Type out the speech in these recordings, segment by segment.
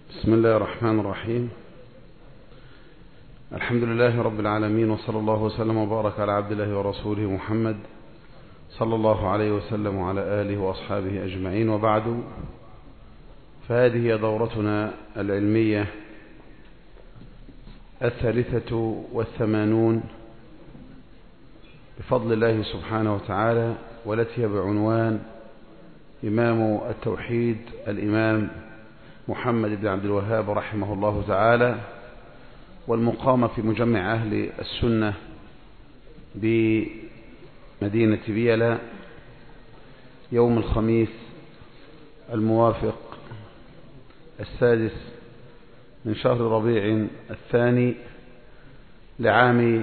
بسم الله الرحمن الرحيم. الحمد لله رب العالمين، وصلى الله وسلم وبارك على عبد الله ورسوله محمد صلى الله عليه وسلم وعلى آله وأصحابه أجمعين، وبعد، فهذه هي دورتنا العلمية 83 بفضل الله سبحانه وتعالى، والتي هي بعنوان إمام التوحيد الإمام محمد بن عبد الوهاب رحمه الله تعالى، والمقامة في مجمع أهل السنة بمدينة بيلا يوم الخميس الموافق 6 من شهر ربيع الثاني لعام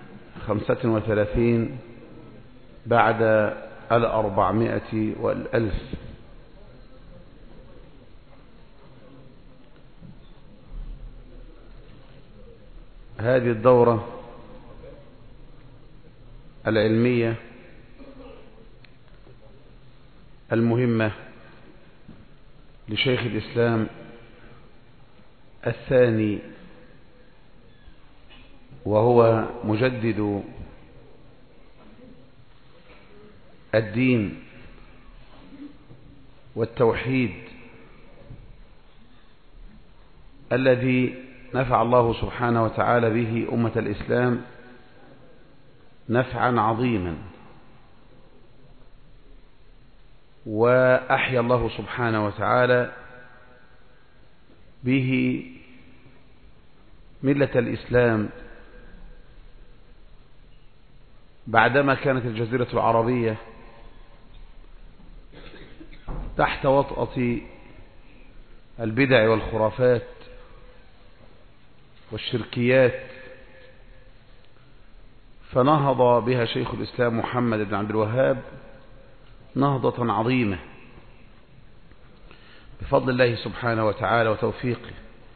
35 بعد 400 والألف. هذه الدورة العلمية المهمة لشيخ الإسلام الثاني، وهو مجدد الدين والتوحيد، الذي نفع الله سبحانه وتعالى به أمة الإسلام نفعا عظيما، وأحيا الله سبحانه وتعالى به ملة الإسلام بعدما كانت الجزيرة العربية تحت وطأة البدع والخرافات والشركيات، فنهض بها شيخ الإسلام محمد بن عبد الوهاب نهضة عظيمة بفضل الله سبحانه وتعالى وتوفيقه.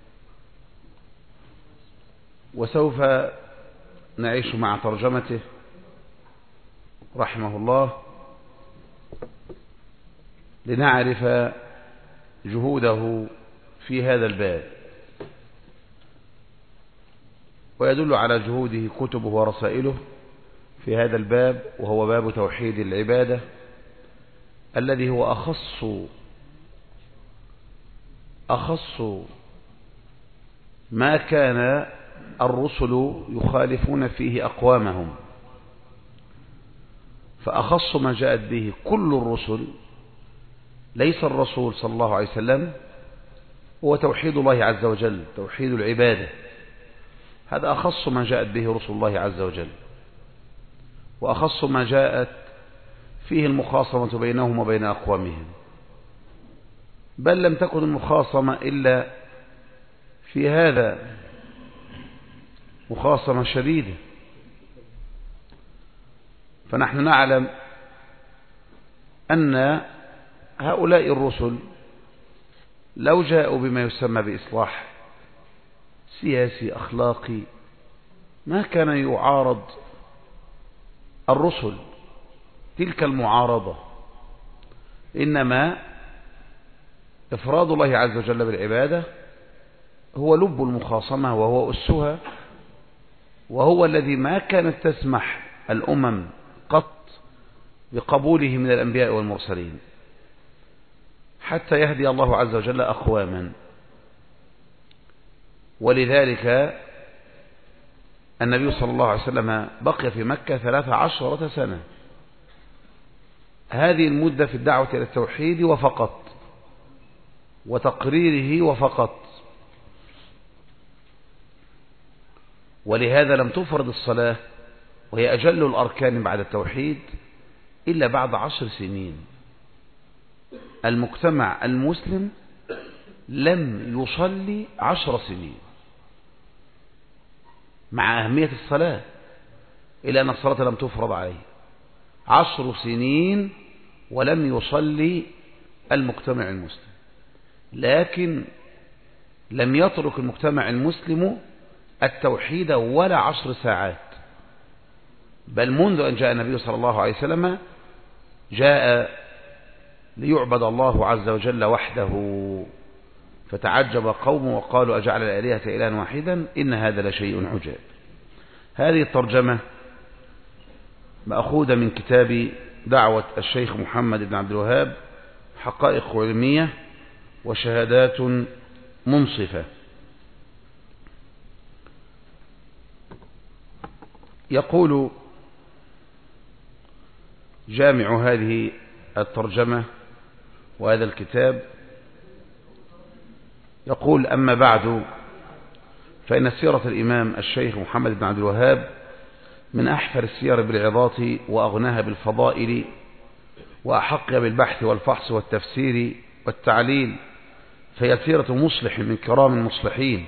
وسوف نعيش مع ترجمته رحمه الله لنعرف جهوده في هذا الباب، ويدل على جهوده كتبه ورسائله في هذا الباب، وهو باب توحيد العبادة، الذي هو أخص ما كان الرسل يخالفون فيه أقوامهم، فأخص ما جاءت به كل الرسل ليس الرسول صلى الله عليه وسلم هو توحيد الله عز وجل، توحيد العبادة. هذا أخص ما جاءت به رسل الله عز وجل، وأخص ما جاءت فيه المخاصمة بينهم وبين أقوامهم، بل لم تكن المخاصمة إلا في هذا مخاصمة شديدة. فنحن نعلم أن هؤلاء الرسل لو جاءوا بما يسمى بإصلاح سياسي أخلاقي ما كان يعارض الرسل تلك المعارضة، إنما إفراد الله عز وجل بالعبادة هو لب المخاصمة وهو أسها، وهو الذي ما كانت تسمح الأمم قط بقبوله من الأنبياء والمرسلين حتى يهدي الله عز وجل أقواما. ولذلك النبي صلى الله عليه وسلم بقي في مكة 13 سنة، هذه المدة في الدعوة إلى التوحيد وفقط، وتقريره وفقط. ولهذا لم تفرض الصلاة، وهي أجل الأركان بعد التوحيد، إلا بعد 10 سنين. المجتمع المسلم لم يصلي 10 سنين مع أهمية الصلاة، إلا أن الصلاة لم تفرض عليه 10 سنين ولم يصلي المجتمع المسلم. لكن لم يترك المجتمع المسلم التوحيد ولا 10 ساعات، بل منذ أن جاء النبي صلى الله عليه وسلم جاء ليعبد الله عز وجل وحده، فتعجب قوم وقالوا أجعل الآلهة إلها واحدا إن هذا لشيء عجاب. هذه الترجمة مأخوذة من كتاب دعوة الشيخ محمد بن عبد الوهاب حقائق علمية وشهادات منصفة. يقول جامع هذه الترجمة وهذا الكتاب، يقول: أما بعد، فإن سيرة الإمام الشيخ محمد بن عبد الوهاب من أحفر السير بالعظات وأغناها بالفضائل وأحق بالبحث والفحص والتفسير والتعليل، فهي سيرة مصلح من كرام المصلحين،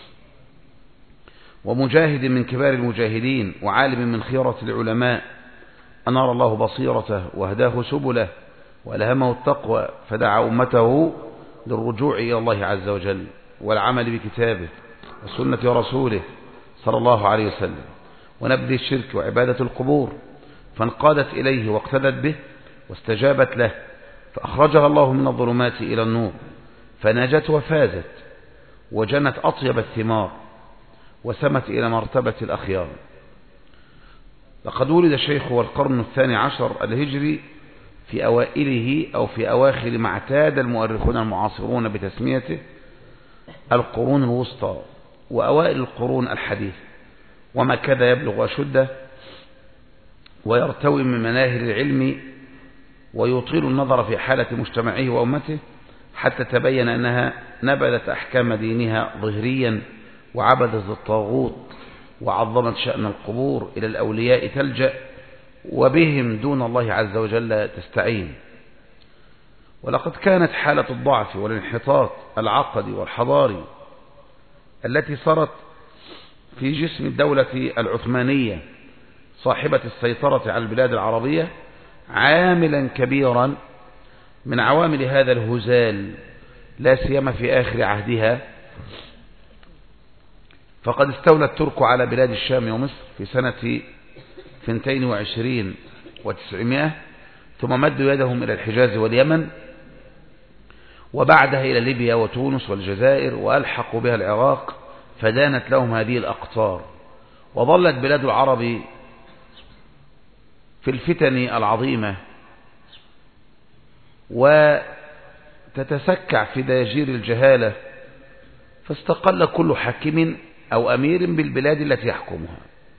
ومجاهد من كبار المجاهدين، وعالم من خيرة العلماء، أنار الله بصيرته وهداه سبله وألهمه التقوى، فدعا أمته للرجوع إلى الله عز وجل والعمل بكتابه وسنة رسوله صلى الله عليه وسلم، ونبذ الشرك وعبادة القبور، فانقادت إليه واقتدت به واستجابت له، فأخرجها الله من الظلمات إلى النور، فنجت وفازت وجنت أطيب الثمار وسمت إلى مرتبة الأخيار. لقد ولد الشيخ والقرن 12 الهجري في أوائله أو في أواخر ما اعتاد المؤرخون المعاصرون بتسميته القرون الوسطى وأوائل القرون الحديثة، وما كاد يبلغ أشده ويرتوي من مناهل العلم ويطيل النظر في حالة مجتمعه وأمته، حتى تبين أنها نبذت أحكام دينها ظهريا وعبدت الطاغوت وعظمت شأن القبور، إلى الأولياء تلجأ وبهم دون الله عز وجل تستعين. ولقد كانت حالة الضعف والانحطاط العقدي والحضاري التي صارت في جسم الدولة العثمانية صاحبة السيطرة على البلاد العربية عاملا كبيرا من عوامل هذا الهزال، لا سيما في آخر عهدها، فقد استولى الترك على بلاد الشام ومصر في سنة 22 و900، ثم مدوا يدهم إلى الحجاز واليمن، وبعدها إلى ليبيا وتونس والجزائر، وألحقوا بها العراق، فدانت لهم هذه الأقطار، وظلت بلاد العرب في الفتن العظيمة وتتسكع في دياجير الجهالة، فاستقل كل حاكم أو أمير بالبلاد التي يحكمها،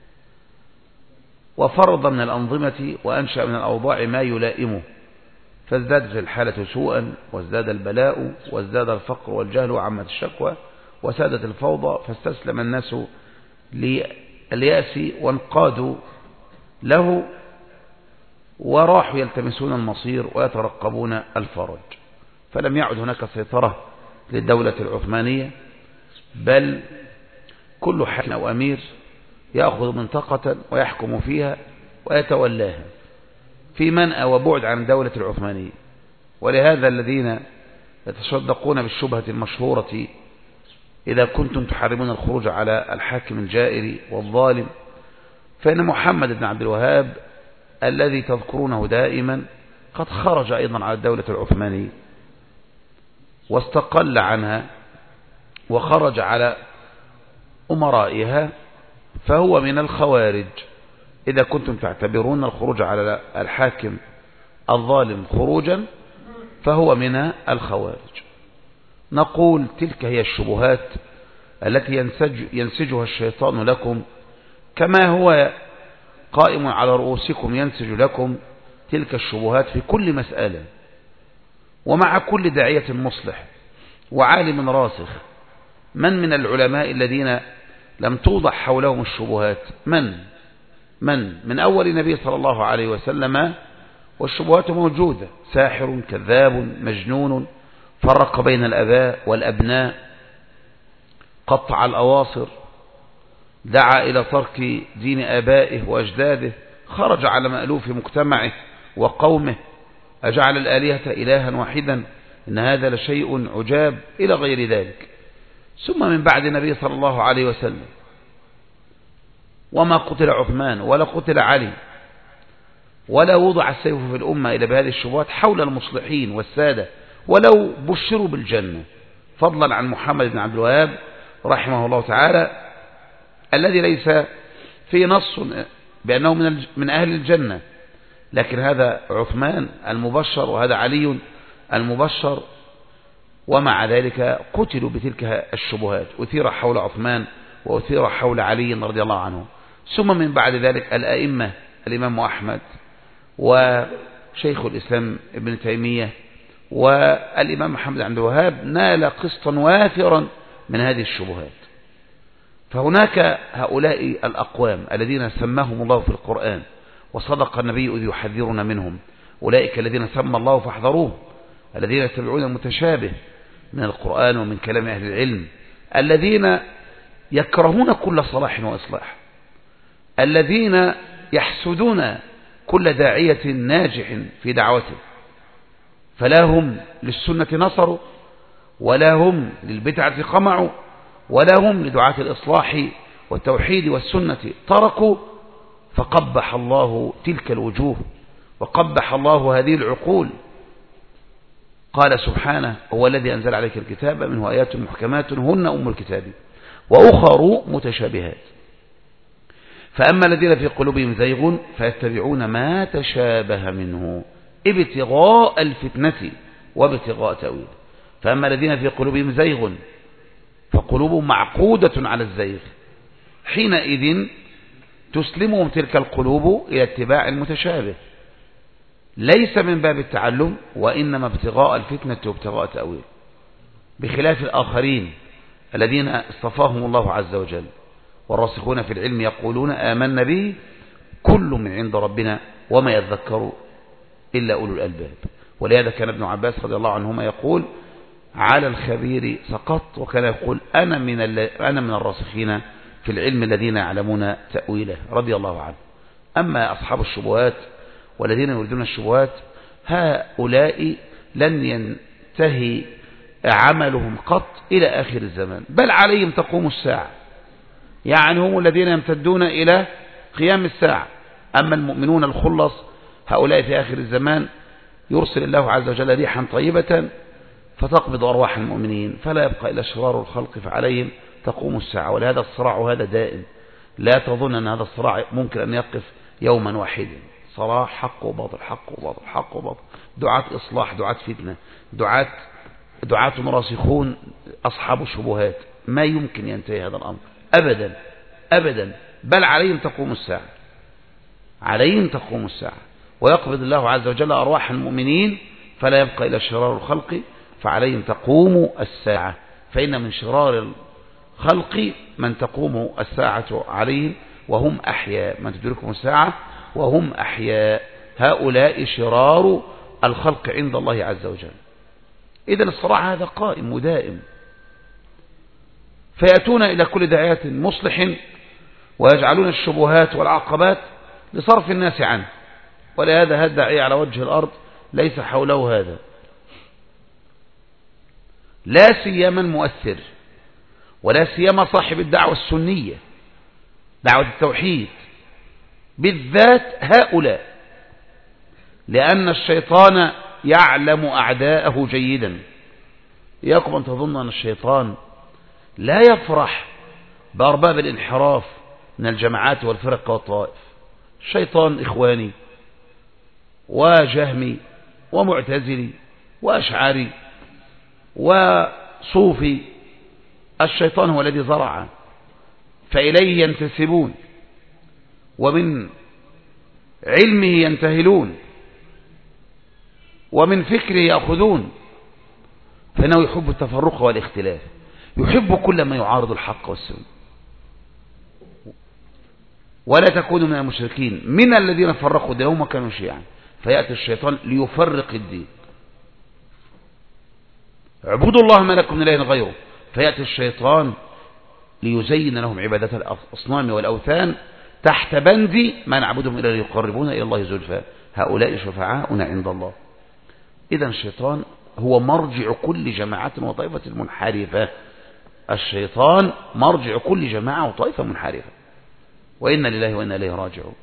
وفرض من الأنظمة وأنشأ من الأوضاع ما يلائمه، فازدادت الحالة سوءا، وازداد البلاء، وازداد الفقر والجهل وعمت الشكوى، وسادت الفوضى، فاستسلم الناس لليأس وانقادوا له، وراحوا يلتمسون المصير ويترقبون الفرج، فلم يعد هناك سيطرة للدولة العثمانية، بل كل حاكم أو أمير يأخذ منطقة ويحكم فيها ويتولاها في منأى وبعد عن الدولة العثمانية. ولهذا الذين يتصدقون بالشبهة المشهورة: إذا كنتم تحرمون الخروج على الحاكم الجائر والظالم، فإن محمد بن عبد الوهاب الذي تذكرونه دائما قد خرج أيضا على الدولة العثمانية واستقل عنها وخرج على أمرائها، فهو من الخوارج. إذا كنتم تعتبرون الخروج على الحاكم الظالم خروجا، فهو من الخوارج. نقول: تلك هي الشبهات التي ينسجها الشيطان لكم، كما هو قائم على رؤوسكم ينسج لكم تلك الشبهات في كل مسألة، ومع كل داعية مصلح وعالم راسخ. من العلماء الذين لم توضح حولهم الشبهات؟ من أول النبي صلى الله عليه وسلم والشبهات موجودة: ساحر، كذاب، مجنون، فرق بين الأباء والأبناء، قطع الأواصر، دعا إلى ترك دين آبائه وأجداده، خرج على مألوف مجتمعه وقومه، أجعل الآلهة إلها واحدا إن هذا لشيء عجاب، إلى غير ذلك. ثم من بعد النبي صلى الله عليه وسلم وما قتل عثمان ولا قتل علي ولا وضع السيف في الأمة إلا بهذه الشبهات حول المصلحين والسادة، ولو بشروا بالجنة فضلا عن محمد بن عبد الوهاب رحمه الله تعالى، الذي ليس في نص بأنه من أهل الجنة، لكن هذا عثمان المبشر وهذا علي المبشر، ومع ذلك قتلوا بتلك الشبهات، أثير حول عثمان وأثير حول علي رضي الله عنه. ثم من بعد ذلك الأئمة، الإمام أحمد وشيخ الإسلام ابن تيمية والإمام محمد بن عبد الوهاب نال قسطا وافرا من هذه الشبهات. فهناك هؤلاء الأقوام الذين سماهم الله في القرآن وصدق النبي إذ يحذرنا منهم، أولئك الذين سمى الله فاحذروه، الذين يتبعون المتشابه من القرآن ومن كلام أهل العلم، الذين يكرهون كل صلاح وإصلاح، الذين يحسدون كل داعية ناجح في دعوته، فلا هم للسنة نصروا ولا هم للبدعة قمعوا ولا هم لدعاة الإصلاح والتوحيد والسنة تركوا، فقبح الله تلك الوجوه وقبح الله هذه العقول. قال سبحانه: هو الذي أنزل عليك الكتاب منه آيات محكمات هن أم الكتاب وأخر متشابهات، فأما الذين في قلوبهم زيغ فيتبعون ما تشابه منه ابتغاء الفتنة وابتغاء تأويله. فأما الذين في قلوبهم زيغ فقلوبهم معقودة على الزيغ، حينئذ تسلمهم تلك القلوب إلى اتباع المتشابه، ليس من باب التعلم وإنما ابتغاء الفتنة وابتغاء تأويله، بخلاف الآخرين الذين اصطفاهم الله عز وجل. والراسخون في العلم يقولون آمنا به كل من عند ربنا وما يذكر إلا أولو الألباب. ولهذا كان ابن عباس رضي الله عنهما يقول: على الخبير سقط، وكان يقول أنا من الراسخين في العلم الذين يعلمون تأويله رضي الله عنه. أما أصحاب الشبهات والذين يريدون الشبهات، هؤلاء لن ينتهي عملهم قط إلى آخر الزمان، بل عليهم تقوم الساعة، يعني هم الذين يمتدون إلى قيام الساعة. أما المؤمنون الخلص هؤلاء في آخر الزمان يرسل الله عز وجل ريحا طيبة فتقبض أرواح المؤمنين، فلا يبقى إلا شرار الخلق، فعليهم تقوم الساعة. ولهذا الصراع هذا دائم، لا تظن أن هذا الصراع ممكن أن يقف يوما واحدا. صراع حق وباطل، حق وباطل، حق وباطل، دعاة إصلاح، دعاة فتنة، دعاة راسخون، أصحاب شبهات، ما يمكن ينتهي هذا الأمر أبدا أبدا، بل عليهم تقوم الساعة، عليهم تقوم الساعة، ويقبض الله عز وجل أرواح المؤمنين فلا يبقى إلا شرار الخلق، فعليهم تقوم الساعة. فإن من شرار الخلق من تقوم الساعة عليهم وهم أحياء، من تدركهم الساعة وهم أحياء، هؤلاء شرار الخلق عند الله عز وجل. إذن الصراع هذا قائم ودائم، فيأتون إلى كل داعية مصلح ويجعلون الشبهات والعقبات لصرف الناس عنه. ولهذا هذا الداعية على وجه الأرض ليس حوله هذا، لا سيما المؤثر، ولا سيما صاحب الدعوة السنية، دعوة التوحيد بالذات هؤلاء، لأن الشيطان يعلم أعداءه جيدا. إياكم أن تظن أن الشيطان لا يفرح بأرباب الانحراف من الجماعات والفرق والطائف. الشيطان إخواني وجهمي ومعتزلي وأشعري وصوفي، الشيطان هو الذي زرع، فإليه ينتسبون ومن علمه ينتهلون ومن فكره يأخذون، فإنه يحب التفرق والاختلاف، يحب كل ما يعارض الحق والسنة. ولا تكونوا من المشركين من الذين فرقوا دينهم وكانوا شيعا، فيأتي الشيطان ليفرق الدين. اعبدوا الله ما لكم من إله غيره، فيأتي الشيطان ليزين لهم عبادة الأصنام والأوثان تحت بند ما نعبدهم إلا ليقربونا إلى الله زلفى، هؤلاء شفعاؤنا عند الله. إذن الشيطان هو مرجع كل جماعة وطائفة منحرفة، الشيطان مرجع كل جماعة وطائفة منحرفة، وإنا لله وإنا إليه راجعون.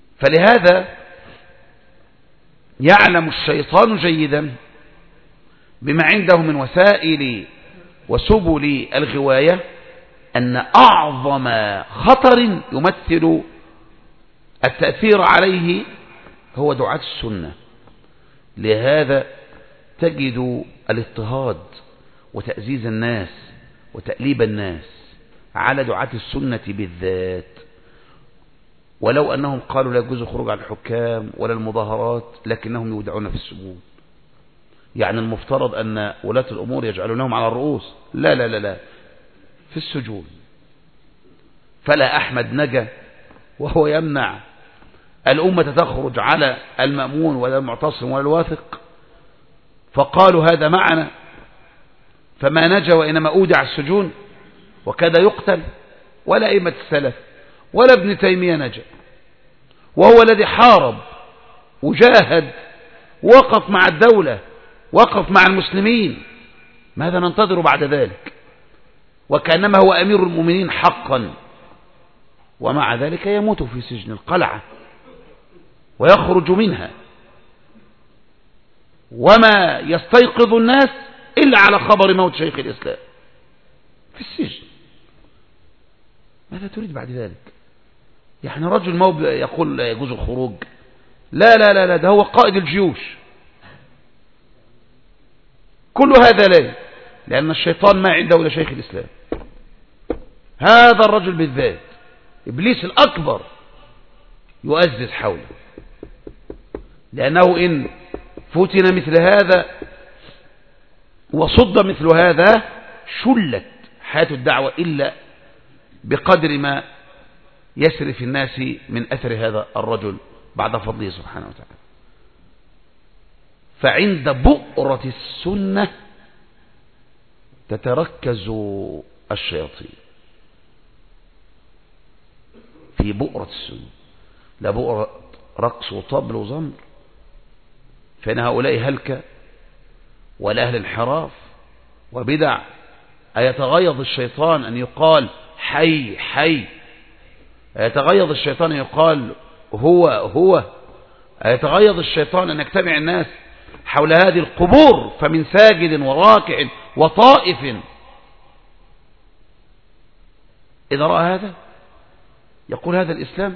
فلهذا يعلم الشيطان جيدا بما عنده من وسائل وسبل الغواية أن أعظم خطر يمثل التأثير عليه هو دعاة السنة. لهذا تجد الاضطهاد وتأزيز الناس وتأليب الناس على دعاة السنة بالذات، ولو أنهم قالوا لا يجوز الخروج على الحكام ولا المظاهرات، لكنهم يودعون في السجون. يعني المفترض أن ولاة الأمور يجعلونهم على الرؤوس، لا لا لا لا، في السجون. فلا أحمد نجا وهو يمنع الأمة تخرج على المأمون ولا المعتصم ولا الواثق، فقالوا هذا معنا، فما نجا وإنما أودع السجون وكاد يقتل. ولا أئمة السلف ولا ابن تيمية نجا، وهو الذي حارب وجاهد، وقف مع الدولة، وقف مع المسلمين. ماذا ننتظر بعد ذلك؟ وكأنما هو أمير المؤمنين حقا، ومع ذلك يموت في سجن القلعة ويخرج منها، وما يستيقظ الناس إلا على خبر موت شيخ الإسلام في السجن. ماذا تريد بعد ذلك؟ يعني رجل ما يقول لا يجوز الخروج، لا لا لا لا، ده هو قائد الجيوش. كل هذا لا، لأن الشيطان ما عنده إلا شيخ الإسلام. هذا الرجل بالذات إبليس الأكبر يؤزز حوله، لأنه إن فتن مثل هذا وصد مثل هذا شلت حياة الدعوة إلا بقدر ما يسري في الناس من أثر هذا الرجل بعد فضله سبحانه وتعالى. فعند بؤرة السنة تتركز الشياطين، في بؤرة السنة، لا بؤرة رقص وطبل وزمر، فإن هؤلاء هلكة ولا أهل انحراف وبدع. أيتغيظ الشيطان أن يقال حي حي؟ أيتغيظ الشيطان أن يقال هو هو؟ أيتغيظ الشيطان أن يجتمع الناس حول هذه القبور، فمن ساجد وراكع وطائف؟ إذا رأى هذا يقول هذا الإسلام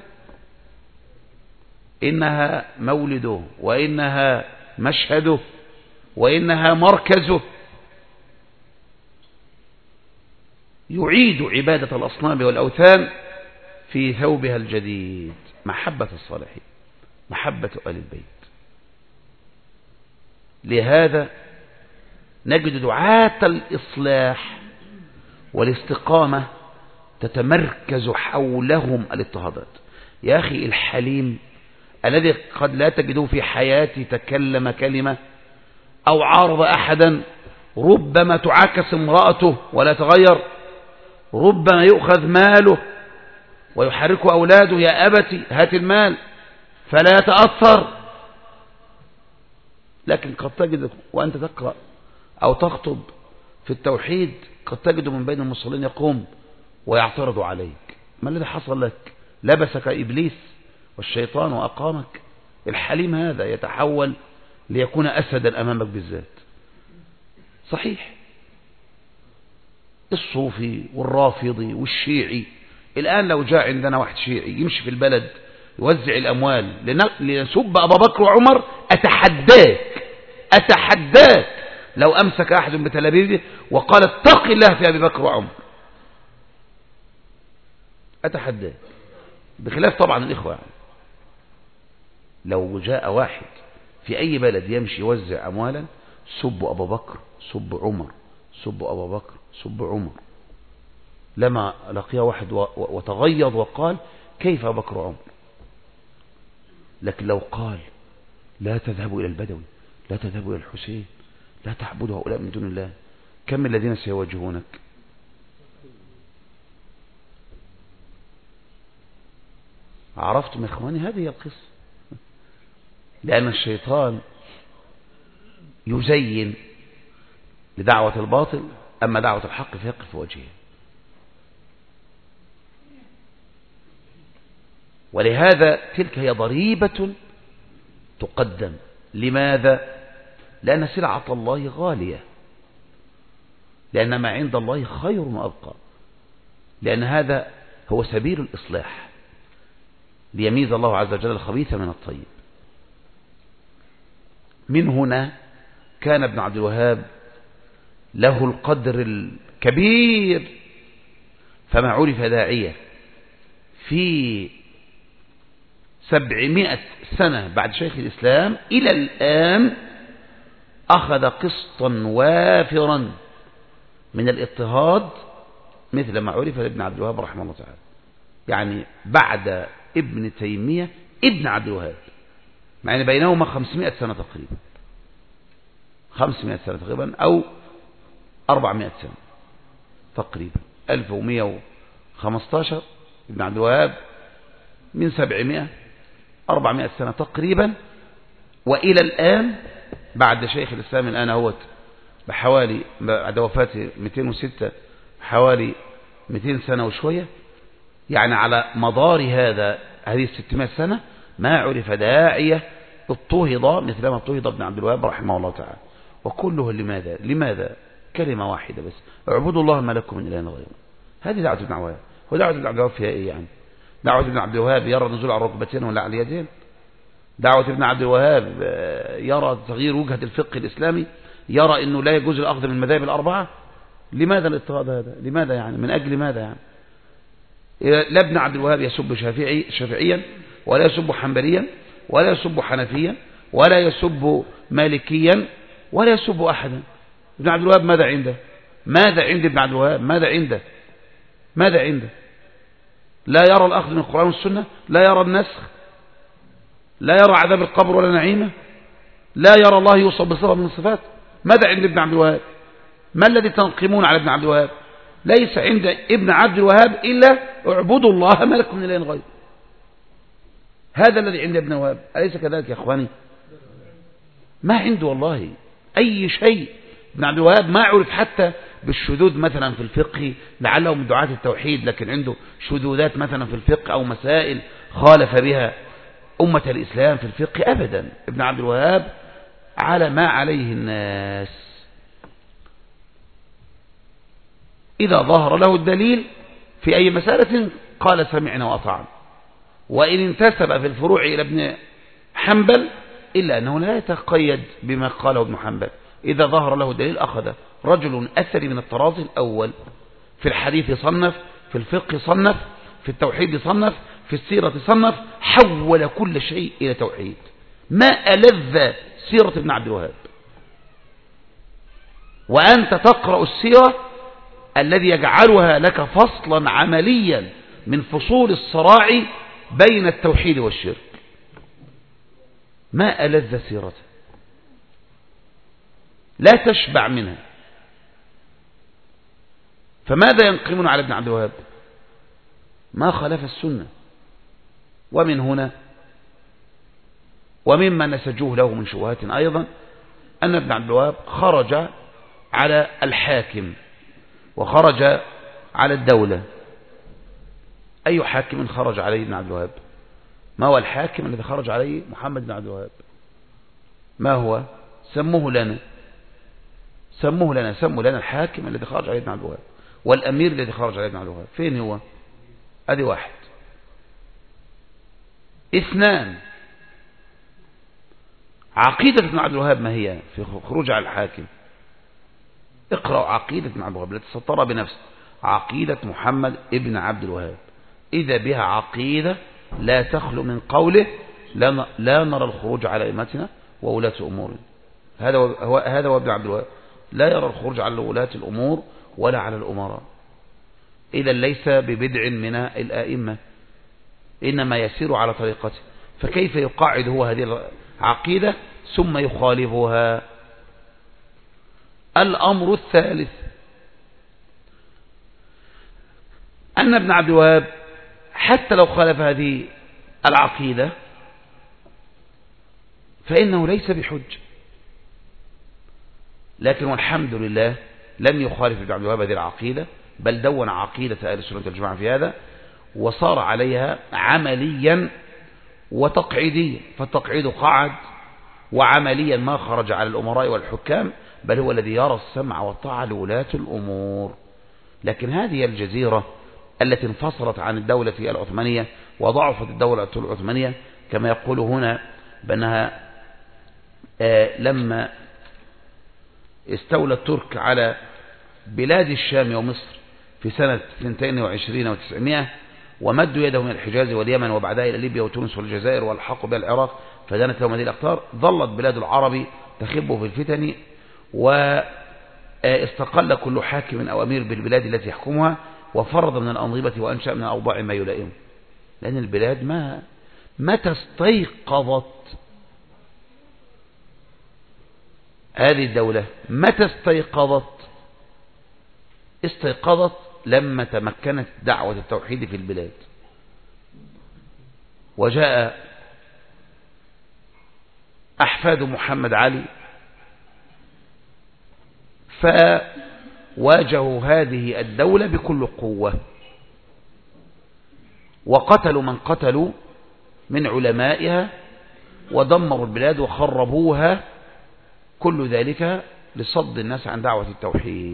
إنها مولده، وإنها مشهده، وإنها مركزه. يعيد عبادة الأصنام والأوثان في ثوبها الجديد، محبة الصالحين، محبة آل البيت. لهذا نجد دعاة الإصلاح والاستقامة تتمركز حولهم الاضطهادات. يا أخي الحليم الذي قد لا تجده في حياتي تكلم كلمة أو عارض أحدا، ربما تعاكس امرأته ولا تغير، ربما يؤخذ ماله ويحرك أولاده يا أبتي هات المال فلا يتأثر. لكن قد تجد وأنت تقرأ أو تخطب في التوحيد قد تجد من بين المصلين يقوم ويعترض عليك. ما الذي حصل لك؟ لبسك إبليس والشيطان وأقامك. الحليم هذا يتحول ليكون أسدا أمامك بالذات. صحيح الصوفي والرافضي والشيعي الآن لو جاء عندنا واحد شيعي يمشي في البلد يوزع الأموال لنسب أبا بكر وعمر، أتحداك لو أمسك أحد بتلابيبه وقال اتق الله في أبي بكر وعمر، أتحداك. بخلاف طبعا الإخوة، يعني لو جاء واحد في أي بلد يمشي يوزع أموالا، سب أبا بكر، سب عمر، سب أبا بكر، سب عمر، لما لقي واحد وتغيظ وقال كيف أبا بكر وعمر. لكن لو قال لا تذهبوا إلى البدوي، لا تذهبوا إلى الحسين، لا تعبدوا هؤلاء من دون الله، كم من الذين سيواجهونك؟ عرفتم يا إخواني؟ هذه هي القصة. لأن الشيطان يزين لدعوة الباطل، أما دعوة الحق فيقف في وجهه. ولهذا تلك هي ضريبة تقدم. لماذا؟ لأن سلعة الله غالية، لأن ما عند الله خير وأبقى، لأن هذا هو سبيل الإصلاح، ليميز الله عز وجل الخبيث من الطيب. من هنا كان ابن عبد الوهاب له القدر الكبير، فما عرف داعية في 700 سنة بعد شيخ الإسلام إلى الآن أخذ قسطا وافرا من الاضطهاد مثل ما عرف لابن عبد الوهاب رحمه الله تعالى. يعني بعد ابن تيمية ابن عبد الوهاب، مع أن بينهما 500 سنة تقريبا، 500 سنة تقريبا أو 400 سنة تقريبا، 1115 ابن عبد الوهاب من 700 400 سنة تقريبا، وإلى الآن بعد شيخ الإسلام الآن هو بحوالي بعد وفاته 206 حوالي 200 سنة وشوية. يعني على مدار هذه 600 سنة ما عرف داعية اضطهد مثل ما اضطهد ابن عبد الوهاب رحمه الله تعالى. وكله لماذا كلمة واحدة بس: اعبدوا الله ما لكم من إله غيره. هذه دعوة ابن عبد الوهاب. ودعوة ابن عبد الوهاب فيها إيه يعني؟ دعوة ابن عبد الوهاب يرى النزول على الركبتين ولا على اليدين؟ دعوة ابن عبد الوهاب يرى تغيير وجهة الفقه الإسلامي؟ يرى أنه لا يجوز الأخذ من المذاهب الأربعة؟ لماذا الاضطهاد هذا؟ لماذا يعني؟ من أجل ماذا يعني؟ لا ابن عبد الوهاب يسب شافعيا ولا يسب حنبليا ولا يسب حنفيا ولا يسب مالكيا ولا يسب أحدا. ابن عبد الوهاب ماذا عنده؟ ماذا عند ابن عبد الوهاب؟ ماذا عنده؟ لا يرى الأخذ من القرآن والسنة، لا يرى النسخ، لا يرى عذاب القبر ولا نعيمه، لا يرى الله يوصف بصفة من الصفات. ماذا عند ابن عبد الوهاب؟ ما الذي تنقمون على ابن عبد الوهاب؟ ليس عند ابن عبد الوهاب إلا اعبدوا الله ما لكم من إله غيره. هذا الذي عند ابن الوهاب، أليس كذلك يا أخواني؟ ما عنده والله أي شيء. ابن عبد الوهاب ما عرف حتى بالشذوذ مثلا في الفقه، لعله من دعاة التوحيد، لكن عنده شذوذات مثلا في الفقه أو مسائل خالف بها أمة الإسلام في الفقه أبدا. ابن عبد الوهاب على ما عليه الناس، إذا ظهر له الدليل في أي مسألة قال سمعنا وأطعنا، وإن انتسب في الفروع إلى ابن حنبل إلا أنه لا يتقيد بما قاله ابن حنبل. إذا ظهر له الدليل أخذ. رجل أثري من الطراز الأول، في الحديث صنف، في الفقه صنف، في التوحيد صنف، في السيرة صنف، حول كل شيء إلى توحيد. ما ألذ سيرة ابن عبد الوهاب، وأنت تقرأ السيرة الذي يجعلها لك فصلا عمليا من فصول الصراع بين التوحيد والشرك. ما ألذ سيرته، لا تشبع منها. فماذا ينقمون على ابن عبد الوهاب؟ ما خالف السنة. ومن هنا ومما نسجوه له من شبهات أيضا أن ابن عبد الوهاب خرج على الحاكم وخرج على الدولة. أي حاكم خرج عليه ابن عبد الوهاب؟ ما هو الحاكم الذي خرج عليه محمد بن عبد الوهاب؟ ما هو؟ سموه لنا سموا لنا الحاكم الذي خرج عليه ابن عبد الوهاب والأمير الذي خرج عليه ابن عبد الوهاب. فين هو؟ أدي واحد. اثنان، عقيدة ابن عبد الوهاب ما هي في خروج على الحاكم؟ اقرأوا عقيدة ابن عبد الوهاب التي سطرها بنفسه، عقيدة محمد ابن عبد الوهاب. إذا بها عقيدة لا تخلو من قوله لا نرى الخروج على أئمتنا وولاة أمورنا. هذا هو ابن عبد الوهاب، لا يرى الخروج على ولاة الأمور ولا على الأمراء. إذا ليس ببدع من الآئمة، إنما يسير على طريقته. فكيف يقاعد هو هذه العقيدة ثم يخالفها؟ الأمر الثالث أن ابن عبد الوهاب حتى لو خالف هذه العقيدة فإنه ليس بحج، لكن والحمد لله لم يخالف ابن عبد الوهاب هذه العقيدة، بل دون عقيدة أهل السنة والجماعة في هذا وصار عليها عمليا وتقعيديا. فالتقعيد قعد وعمليا ما خرج على الأمراء والحكام، بل هو الذي يرى السمع والطاعة لولاة الأمور. لكن هذه الجزيرة التي انفصلت عن الدولة العثمانية وضعفت الدولة العثمانية كما يقول هنا بأنها لما استولى الترك على بلاد الشام ومصر في سنة 22 و900 ومدوا يدهم إلى الحجاز واليمن وبعدها إلى ليبيا وتونس والجزائر والحقوا بها العراق فدانت لهم هذه الأقطار، ظلت بلاد العرب تخب في الفتن، واستقل كل حاكم أو أمير بالبلاد التي يحكمها وفرض من الأنظمة وأنشأ من الأوضاع ما يلائمه. لأن البلاد متى استيقظت هذه الدولة؟ متى استيقظت لما تمكنت دعوة التوحيد في البلاد، وجاء أحفاد محمد علي فواجهوا هذه الدولة بكل قوة، وقتلوا من قتلوا من علمائها ودمروا البلاد وخربوها، كل ذلك لصد الناس عن دعوة التوحيد.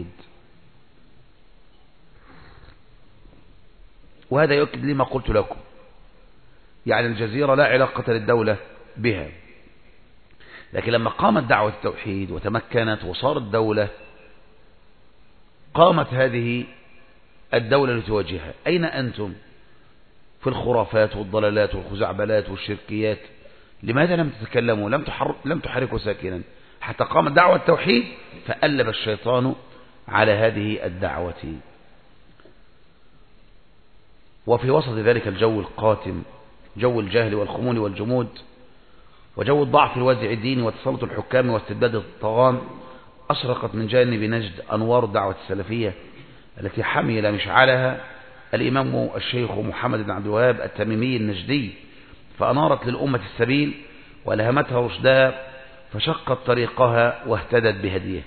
وهذا يؤكد لي ما قلت لكم، يعني الجزيرة لا علاقة للدولة بها، لكن لما قامت دعوة التوحيد وتمكنت وصارت دولة، قامت هذه الدولة لتواجهها. أين أنتم في الخرافات والضلالات والخزعبلات والشركيات؟ لماذا لم تتكلموا؟ لم تحركوا ساكنا حتى قامت دعوة التوحيد، فألب الشيطان على هذه الدعوة. وفي وسط ذلك الجو القاتم، جو الجهل والخمول والجمود وجو الضعف الوازع الديني وتسلط الحكام واستبداد الطغاة، أشرقت من جانب نجد أنوار الدعوة السلفية التي حمل مشعلها الإمام الشيخ محمد بن عبد الوهاب التميمي النجدي، فأنارت للأمة السبيل ولهمتها رشدها فشقت طريقها واهتدت بهديه.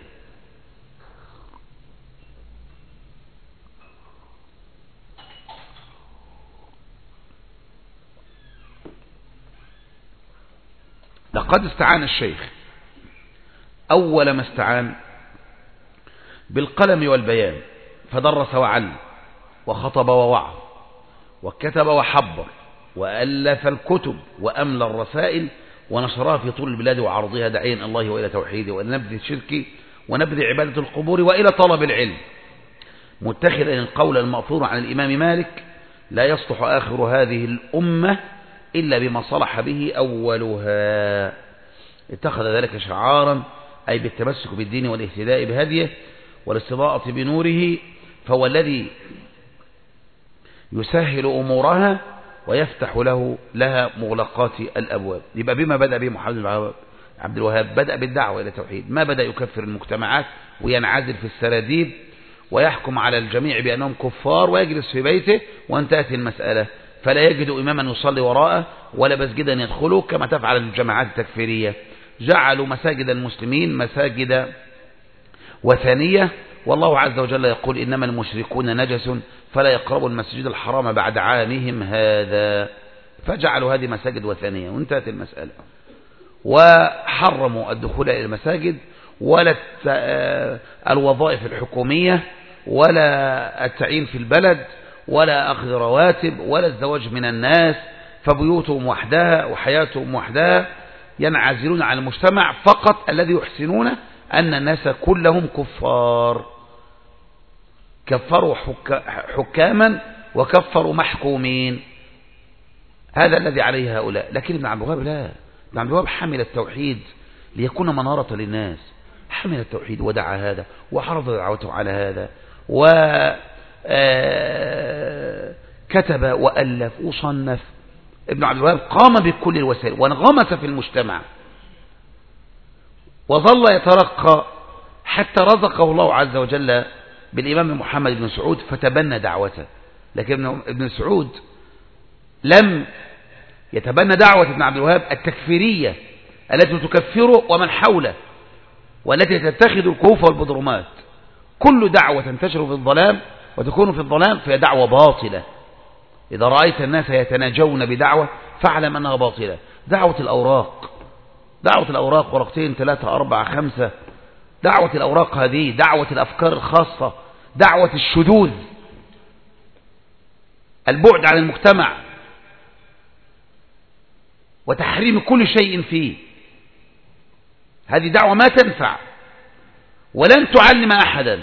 لقد استعان الشيخ أول ما استعان بالقلم والبيان، فدرس وعلم وخطب ووعظ وكتب وحبر وألف الكتب وأملى الرسائل ونشرها في طول البلاد وعرضها داعيا إلى الله وإلى توحيده وإلى نبذ الشرك ونبذ عبادة القبور وإلى طلب العلم، متخذا القول المأثور عن الإمام مالك: لا يصلح آخر هذه الأمة إلا بما صلح به أولها. اتخذ ذلك شعارا، أي بالتمسك بالدين والاهتداء بهديه والاستضاءة بنوره، فهو الذي يسهل أمورها ويفتح لها مغلقات الأبواب. يبقى بما بدأ به محمد بن عبد الوهاب، بدأ بالدعوة إلى التوحيد، ما بدأ يكفر المجتمعات وينعزل في السراديب ويحكم على الجميع بأنهم كفار ويجلس في بيته وانتهت المسألة، فلا يجد إماما يصلي وراءه ولا مسجدا يدخله كما تفعل الجماعات التكفيرية. جعلوا مساجد المسلمين مساجد وثنية، والله عز وجل يقول: إنما المشركون نجس فلا يقربوا المسجد الحرام بعد عامهم هذا، فجعلوا هذه مساجد وثنية وانتهت المسألة. وحرموا الدخول إلى المساجد ولا الوظائف الحكومية ولا التعيين في البلد ولا أخذ رواتب ولا الزواج من الناس، فبيوتهم وحدها وحياتهم وحدها، ينعزلون عن المجتمع. فقط الذي يحسنون أن الناس كلهم كفار، كفروا حكاما وكفروا محكومين، هذا الذي عليه هؤلاء. لكن ابن عبد الوهاب لا، ابن عبد الوهاب حمل التوحيد ليكون منارة للناس، حمل التوحيد ودعا هذا وحرض دعوته على هذا وكتب وألف وصنف. ابن عبد الوهاب قام بكل الوسائل وانغمس في المجتمع وظل يترقى حتى رزقه الله عز وجل بالإمام محمد بن سعود فتبنى دعوته. لكن ابن سعود لم يتبنى دعوة ابن عبد الوهاب التكفيرية التي تكفره ومن حوله والتي تتخذ الكوف والبدرمات. كل دعوة تنتشر في الظلام وتكون في الظلام فهي دعوة باطلة. إذا رأيت الناس يتناجون بدعوة فاعلم أنها باطلة. دعوة الأوراق دعوة الأوراق، ورقتين 3 4 5، دعوة الأوراق هذه، دعوة الأفكار الخاصة، دعوة الشذوذ، البعد عن المجتمع وتحريم كل شيء فيه. هذه دعوة ما تنفع، ولن تعلم أحدا،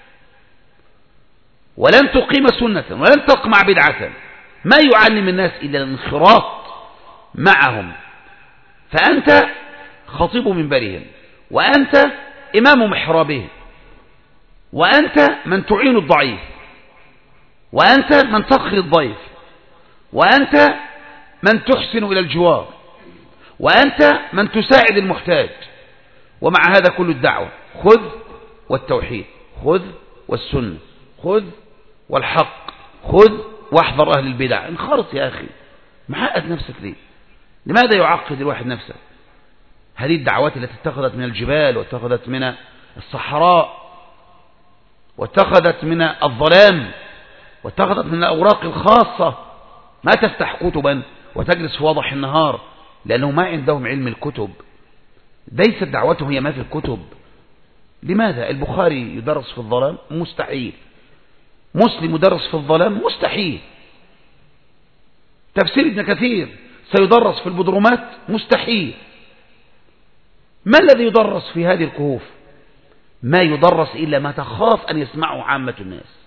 ولن تقيم سنة، ولن تقمع بدعة. ما يعلم الناس إلا الانخراط معهم. فأنت خطيب منبرهم، وأنت إمام محرابهم، وأنت من تعين الضعيف، وأنت من تقري الضيف، وأنت من تحسن إلى الجوار، وأنت من تساعد المحتاج. ومع هذا كل الدعوة خذ والتوحيد، خذ والسنة، خذ والحق، خذ واحذر أهل البدع. انخرط يا أخي، معقد نفسك ليه؟ لماذا يعقد الواحد نفسه؟ هذه الدعوات التي اتخذت من الجبال، واتخذت من الصحراء، واتخذت من الظلام، واتخذت من الأوراق الخاصة. ما تفتح كتبا وتجلس في وضح النهار، لأنه ما عندهم علم الكتب. ليست دعوتهم هي ما في الكتب. لماذا البخاري يدرس في الظلام؟ مستحيل. مسلم يدرس في الظلام؟ مستحيل. تفسير ابن كثير سيدرس في البدرومات؟ مستحيل. ما الذي يدرس في هذه الكهوف؟ ما يدرس إلا ما تخاف أن يسمعه عامة الناس.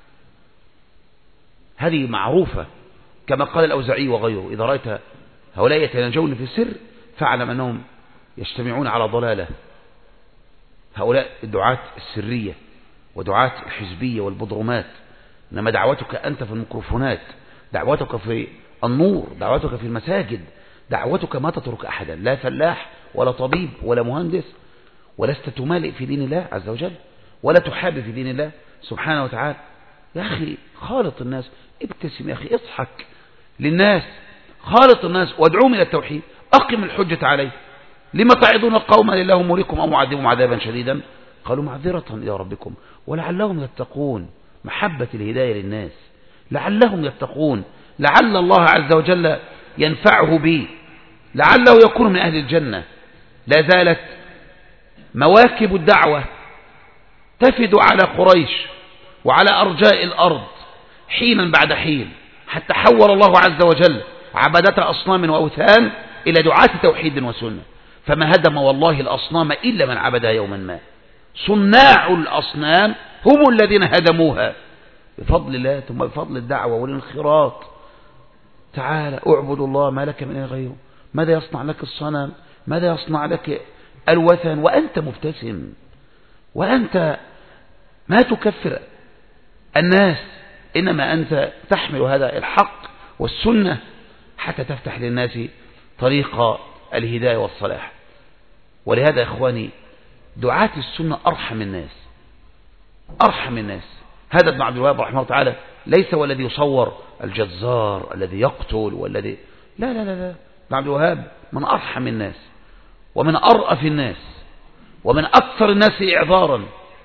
هذه معروفة، كما قال الأوزاعي وغيره: إذا رأيت هؤلاء يتناجون في السر فاعلم أنهم يجتمعون على ضلالة. هؤلاء الدعاة السرية ودعاة الحزبية والبدرومات. إنما دعوتك أنت في الميكروفونات، دعوتك في النور، دعوتك في المساجد، دعوتك ما تترك أحدا، لا فلاح ولا طبيب ولا مهندس، ولست تمالئ في دين الله عز وجل، ولا تحابي في دين الله سبحانه وتعالى. يا أخي خالط الناس، ابتسم يا أخي، اضحك للناس، خالط الناس وادعوهم إلى التوحيد، أقم الحجة عليه. لما تعظون قوما لله مهلكهم أو معذبهم عذابا شديدا؟ قالوا معذرة إلى ربكم ولعلهم يتقون. محبة الهداية للناس، لعلهم يتقون، لعل الله عز وجل ينفعه به، لعله يكون من أهل الجنة. لا زالت مواكب الدعوة تفد على قريش وعلى أرجاء الأرض حينا بعد حين، حتى حول الله عز وجل عبادة أصنام وأوثان إلى دعاة توحيد وسنة. فما هدم والله الأصنام إلا من عبدها يوما ما. صناع الأصنام هم الذين هدموها بفضل الله، ثم بفضل الدعوة والانخراط. تعالى اعبد الله ما لك من غيره. ماذا يصنع لك الصنم؟ ماذا يصنع لك الوثن وأنت مبتسم، وأنت ما تكفر الناس، إنما أنت تحمل هذا الحق والسنة حتى تفتح للناس طريق الهداية والصلاح. ولهذا يا إخواني دعاة السنة أرحم الناس، أرحم الناس. هذا ابن عبد الوهاب رحمه الله تعالى ليس هو الذي يصور الجزار الذي يقتل والذي لا لا لا لا. ابن عبد الوهاب من أرحم الناس ومن أرأف الناس ومن أكثر الناس إعذارا.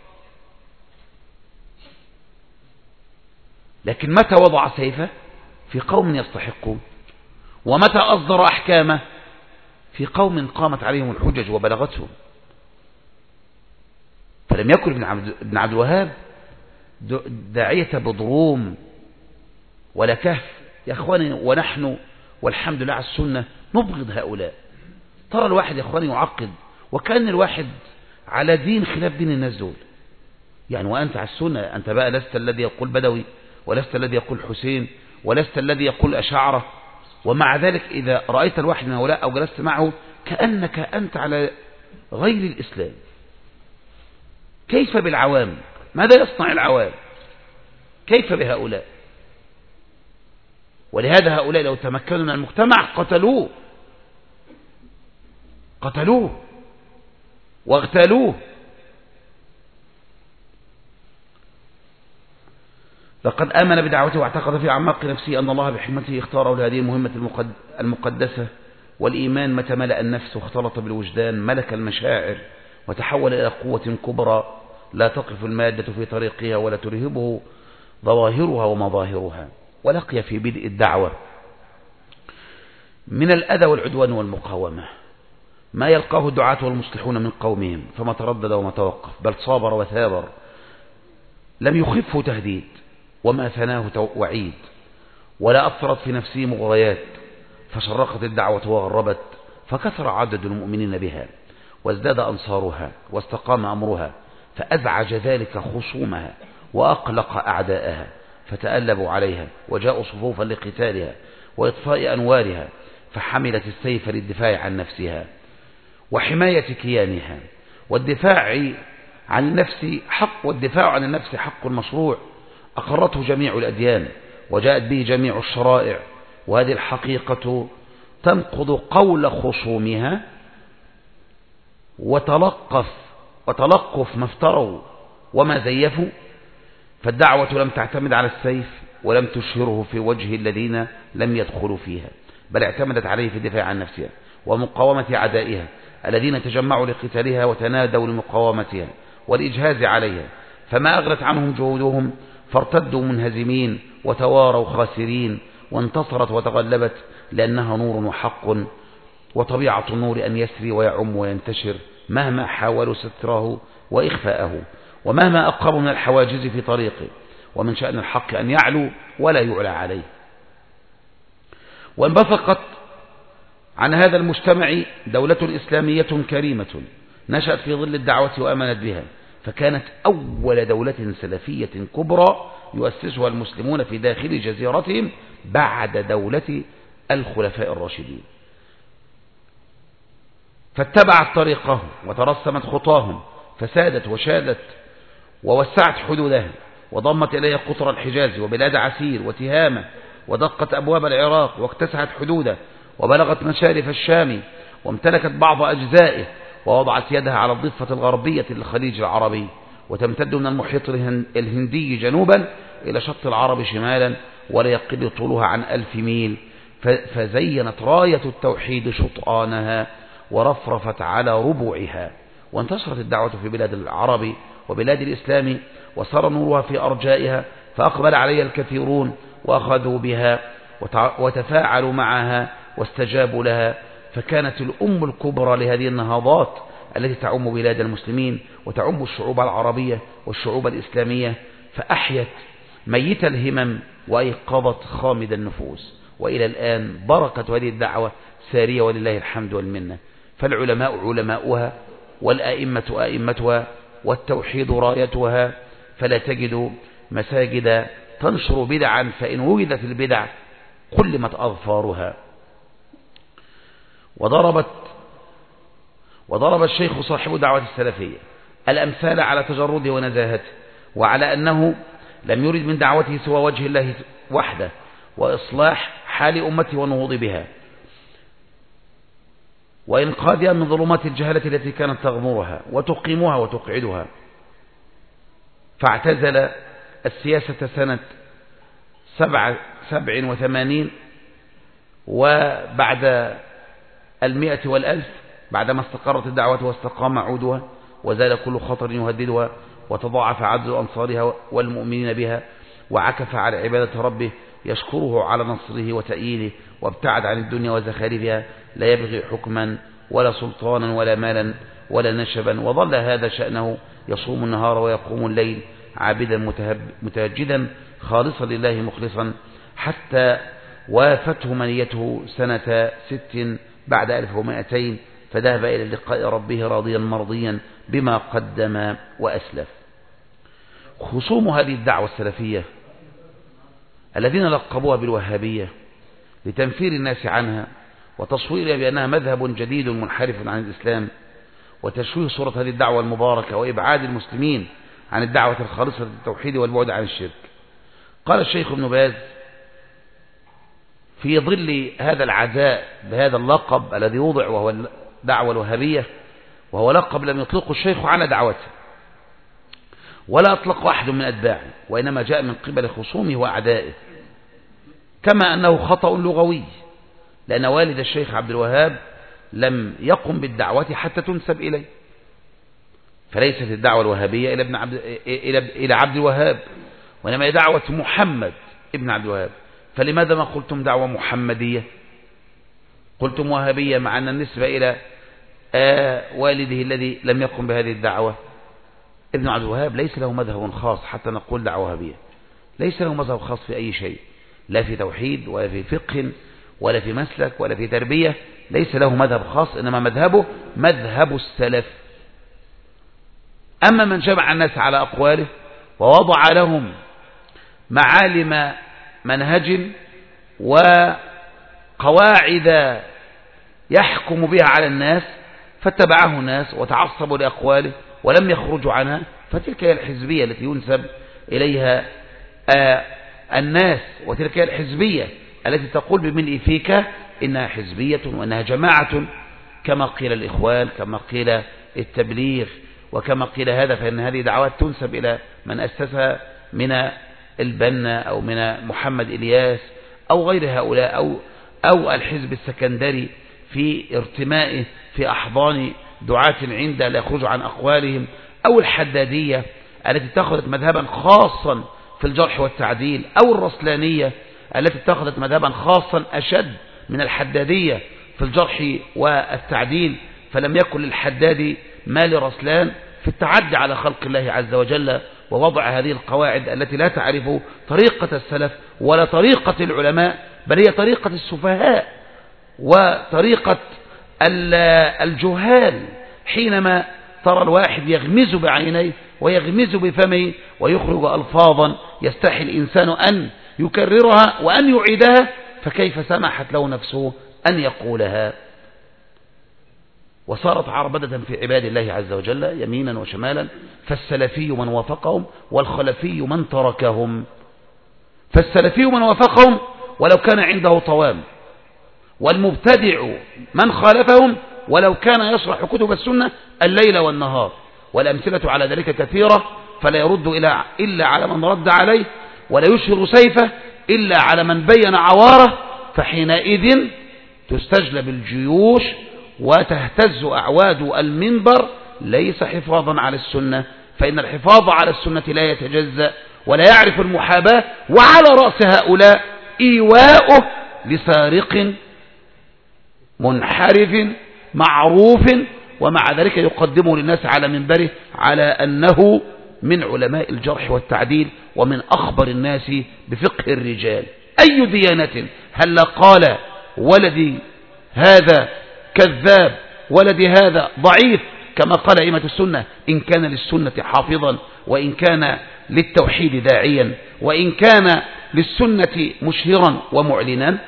لكن متى وضع سيفه؟ في قوم يستحقون. ومتى أصدر أحكامه؟ في قوم قامت عليهم الحجج وبلغتهم. فلم يكن ابن عبد الوهاب داعية بضروم ولا كهف يا أخواني. ونحن والحمد لله على السنة نبغض هؤلاء. ترى الواحد يا أخواني يعقد وكأن الواحد على دين خلاف دين الناس دول. يعني وأنت على السنة، أنت بقى لست الذي يقول بدوي، ولست الذي يقول حسين، ولست الذي يقول أشاعرة. ومع ذلك إذا رأيت الواحد من هؤلاء أو جلست معه كأنك أنت على غير الإسلام. كيف بالعوام؟ ماذا يصنع العوام؟ كيف بهؤلاء؟ ولهذا هؤلاء لو تمكنوا من المجتمع قتلوه واغتالوه. لقد آمن بدعوته واعتقد في أعماق نفسه أن الله بحكمته اختاره لهذه المهمة المقدسة. والإيمان متى ملأ النفس واختلط بالوجدان ملك المشاعر وتحول إلى قوة كبرى لا تقف المادة في طريقها ولا ترهبه ظواهرها ومظاهرها. ولقي في بدء الدعوة من الأذى والعدوان والمقاومة ما يلقاه الدعاة والمصلحون من قومهم، فما تردد وما توقف، بل صابر وثابر، لم يخفه تهديد وما ثناه وعيد، ولا أثرت في نفسه مغريات، فشرقت الدعوة وغربت، فكثر عدد المؤمنين بها، وازداد أنصارها، واستقام أمرها، فأزعج ذلك خصومها، وأقلق أعداءها، فتألبوا عليها، وجاءوا صفوفا لقتالها وإطفاء أنوارها، فحملت السيف للدفاع عن نفسها وحماية كيانها. والدفاع عن النفس حق مشروع أقرته جميع الأديان وجاءت به جميع الشرائع، وهذه الحقيقة تنقض قول خصومها وتلقف ما افتروا وما زيفوا. فالدعوة لم تعتمد على السيف ولم تشهره في وجه الذين لم يدخلوا فيها، بل اعتمدت عليه في الدفاع عن نفسها ومقاومة أعدائها الذين تجمعوا لقتالها وتنادوا لمقاومتها والإجهاز عليها، فما أغلت عنهم جهودهم، فارتدوا منهزمين وتواروا خاسرين، وانتصرت وتغلبت، لأنها نور وحق، وطبيعة النور أن يسري ويعم وينتشر مهما حاولوا ستره وإخفاءه، ومهما أقربوا من الحواجز في طريقه، ومن شأن الحق أن يعلو ولا يعلى عليه. وانبثقت عن هذا المجتمع دولة إسلامية كريمة نشأت في ظل الدعوة وأمنت بها، فكانت أول دولة سلفية كبرى يؤسسها المسلمون في داخل جزيرتهم بعد دولة الخلفاء الراشدين، فاتبعت طريقهم وترسمت خطاهم، فسادت وشادت ووسعت حدودها، وضمت إليها قطر الحجاز وبلاد عسير وتهامة، ودقت أبواب العراق واكتسحت حدوده، وبلغت مشارف الشام وامتلكت بعض أجزائه، ووضعت يدها على الضفة الغربية للخليج العربي، وتمتد من المحيط الهندي جنوبا إلى شط العرب شمالا، ولا يقل طولها عن 1000 ميل، فزينت راية التوحيد شطآنها ورفرفت على ربوعها، وانتشرت الدعوة في بلاد العرب وبلاد الإسلام، وصار نورها في أرجائها، فأقبل عليها الكثيرون وأخذوا بها وتفاعلوا معها واستجابوا لها، فكانت الأم الكبرى لهذه النهضات التي تعم بلاد المسلمين وتعم الشعوب العربية والشعوب الإسلامية، فأحيت ميت الهمم وأيقظت خامد النفوس. وإلى الآن بركة هذه الدعوة سارية ولله الحمد والمنة، فالعلماء علماؤها، والآئمة آئمتها، والتوحيد رايتها، فلا تجد مساجد تنشر بدعا، فإن وجدت البدع قلمت أظفارها. وضرب الشيخ صاحب دعوة السلفية الأمثال على تجرده ونزاهته، وعلى أنه لم يرد من دعوته سوى وجه الله وحده، وإصلاح حال أمته والنهوض بها، وإنقاذها من ظلمات الجهالة التي كانت تغمرها وتقيمها وتقعدها. فاعتزل السياسة سنة 87، وبعد 100 و1000 بعدما استقرت الدعوة واستقام عودها وزال كل خطر يهددها، وتضاعف عدد أنصارها والمؤمنين بها، وعكف على عبادة ربه يشكره على نصره وتأييده، وابتعد عن الدنيا وزخارفها، لا يبغي حكما ولا سلطانا ولا مالا ولا نشبا، وظل هذا شأنه يصوم النهار ويقوم الليل عابدا متهجدا خالصا لله مخلصا، حتى وافته منيته سنة 6 بعد 1200، فذهب إلى لقاء ربه راضيا مرضيا بما قدم وأسلف. خصوم هذه الدعوة السلفية الذين لقبوها بالوهابية لتنفير الناس عنها وتصويرها بأنها مذهب جديد منحرف عن الإسلام، وتشويه صورة هذه الدعوة المباركة، وإبعاد المسلمين عن الدعوة الخالصة للتوحيد والبعد عن الشرك. قال الشيخ ابن باز في ظل هذا العزاء بهذا اللقب الذي وضع وهو الدعوة الوهابية، وهو لقب لم يطلقه الشيخ على دعوته ولا أطلق أحد من أتباعه، وإنما جاء من قبل خصومه وأعدائه، كما أنه خطأ لغوي، لأن والد الشيخ عبد الوهاب لم يقم بالدعوة حتى تنسب إليه، فليست الدعوة الوهابية إلى عبد الوهاب، وإنما هي دعوة محمد ابن عبد الوهاب. فلماذا ما قلتم دعوة محمدية؟ قلتم وهابية، مع أن النسبة إلى والده الذي لم يقم بهذه الدعوة. ابن عبد الوهاب ليس له مذهب خاص حتى نقول دعوة وهابية، ليس له مذهب خاص في أي شيء، لا في توحيد ولا في فقه ولا في مسلك ولا في تربية، ليس له مذهب خاص، إنما مذهبه مذهب السلف. أما من جمع الناس على أقواله ووضع لهم معالم منهج وقواعد يحكم بها على الناس فاتبعه الناس وتعصبوا لأقواله ولم يخرجوا عنها، فتلك هي الحزبية التي ينسب إليها الناس، وتلك هي الحزبية التي تقول بملء فيك إنها حزبية وإنها جماعة، كما قيل الإخوان، كما قيل التبليغ، وكما قيل هذا، فإن هذه دعوات تنسب إلى من أسسها من البنا أو من محمد إلياس أو غير هؤلاء، أو الحزب السكندري في ارتمائه في أحضان دعاة عند لا يخرجوا عن أقوالهم، أو الحدادية التي اتخذت مذهبا خاصا في الجرح والتعديل، أو الرسلانية التي اتخذت مذهبا خاصا أشد من الحدادية في الجرح والتعديل، فلم يكن للحداد ما لرسلان في التعدي على خلق الله عز وجل ووضع هذه القواعد التي لا تعرف طريقة السلف ولا طريقة العلماء، بل هي طريقة السفهاء وطريقة الجهال، حينما ترى الواحد يغمز بعينيه ويغمز بفمه ويخرج ألفاظا يستحي الإنسان أن يكررها وأن يعيدها، فكيف سمحت له نفسه أن يقولها؟ وصارت عربدة في عباد الله عز وجل يمينا وشمالا، فالسلفي من وافقهم والخلفي من تركهم. فالسلفي من وافقهم ولو كان عنده طوام، والمبتدع من خالفهم ولو كان يشرح كتب السنة الليل والنهار، والأمثلة على ذلك كثيرة، فلا يرد إلا على من رد عليه، ولا يشهر سيفه إلا على من بين عواره، فحينئذ تستجلب الجيوش وتهتز أعواد المنبر، ليس حفاظا على السنة، فإن الحفاظ على السنة لا يتجزأ ولا يعرف المحاباة، وعلى رأس هؤلاء إيواؤه لسارق منحرف معروف، ومع ذلك يقدمه للناس على منبره على أنه من علماء الجرح والتعديل ومن أخبر الناس بفقه الرجال. أي ديانة هل قال ولدي هذا كذاب، ولدي هذا ضعيف، كما قال أئمة السنة: إن كان للسنة حافظا، وإن كان للتوحيد داعيا، وإن كان للسنة مشهرا ومعلنا،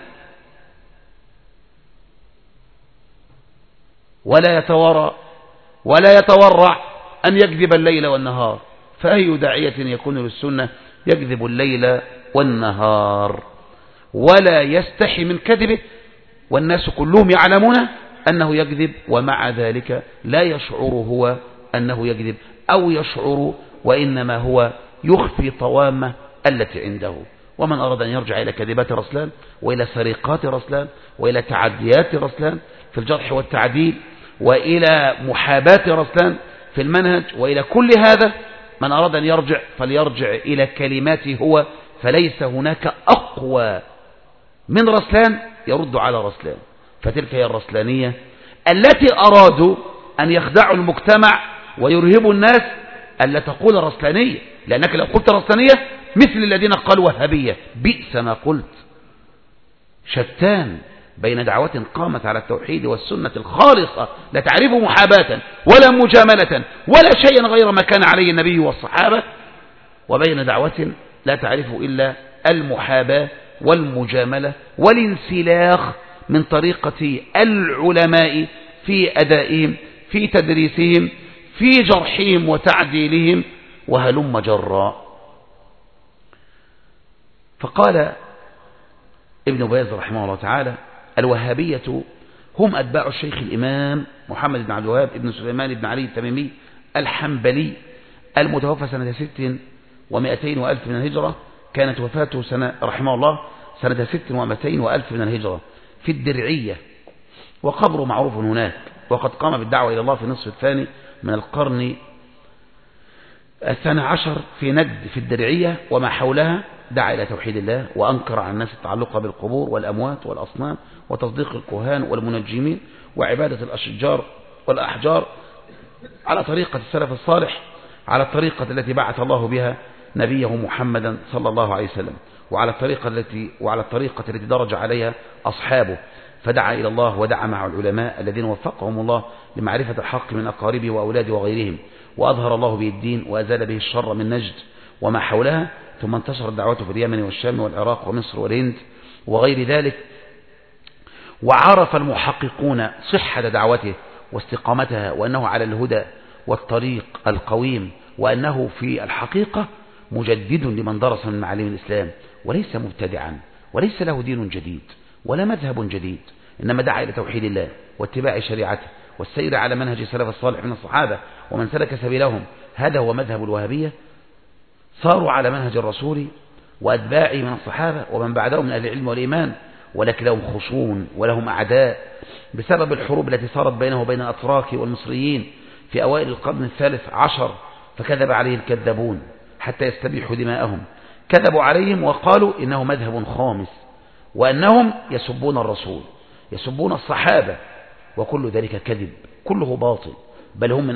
ولا يتورع أن يكذب الليل والنهار. فأي داعية يكون للسنة يكذب الليل والنهار ولا يستحي من كذبه، والناس كلهم يعلمون أنه يكذب، ومع ذلك لا يشعر هو أنه يكذب، أو يشعر وإنما هو يخفي طوامة التي عنده. ومن أراد أن يرجع إلى كذبات رسلان وإلى سرقات رسلان وإلى تعديات رسلان في الجرح والتعديل وإلى محاباة رسلان في المنهج وإلى كل هذا، من أراد أن يرجع فليرجع إلى كلماته هو، فليس هناك أقوى من رسلان يرد على رسلان. فتلك هي الرسلانية التي أرادوا أن يخدعوا المجتمع ويرهبوا الناس ألا تقول رسلانية، لأنك لو قلت رسلانية مثل الذين قالوا وهابية، بئس ما قلت. شتان بين دعوات قامت على التوحيد والسنة الخالصة لا تعرف محاباة ولا مجاملة ولا شيئا غير ما كان عليه النبي والصحابة، وبين دعوة لا تعرف إلا المحاباة والمجاملة والانسلاخ من طريقة العلماء في أدائهم، في تدريسهم، في جرحهم وتعديلهم، وهلم جرا. فقال ابن باز رحمه الله تعالى: الوهابية هم أتباع الشيخ الإمام محمد بن عبد الوهاب ابن سليمان بن علي التميمي الحنبلي المتوفى سنة 600 وألف من الهجرة. كانت وفاته رحمه الله سنة 600 وألف من الهجرة في الدرعية، وقبره معروف هناك، وقد قام بالدعوة إلى الله في النصف الثاني من القرن 12 في نجد في الدرعية وما حولها، دعا إلى توحيد الله وأنكر عن الناس التعلق بالقبور والأموات والأصنام وتصديق الكهان والمنجمين وعبادة الأشجار والأحجار على طريقة السلف الصالح، على الطريقة التي بعث الله بها نبيه محمدا صلى الله عليه وسلم، وعلى الطريقة التي درج عليها أصحابه، فدعا إلى الله ودعا مع العلماء الذين وفقهم الله لمعرفة الحق من أقاربه وأولاده وغيرهم، وأظهر الله به الدين وأزال به الشر من نجد وما حولها. ثم انتشرت دعوته في اليمن والشام والعراق ومصر والهند وغير ذلك، وعرف المحققون صحة دعوته واستقامتها، وأنه على الهدى والطريق القويم، وأنه في الحقيقة مجدد لمن درس من معالم الإسلام، وليس مبتدعا، وليس له دين جديد ولا مذهب جديد، إنما دعا إلى توحيد الله واتباع شريعته والسير على منهج السلف الصالح من الصحابة ومن سلك سبيلهم. هذا هو مذهب الوهابية، صاروا على منهج الرسول وأتباعه من الصحابة ومن بعدهم من أهل العلم والإيمان، ولكن لهم خصوم ولهم أعداء بسبب الحروب التي صارت بينه وبين الأتراك والمصريين في أوائل القرن الثالث عشر، فكذب عليه الكذابون حتى يستبيحوا دماءهم. كذبوا عليهم وقالوا إنه مذهب خامس، وأنهم يسبون الرسول، يسبون الصحابة، وكل ذلك كذب، كله باطل، بل هم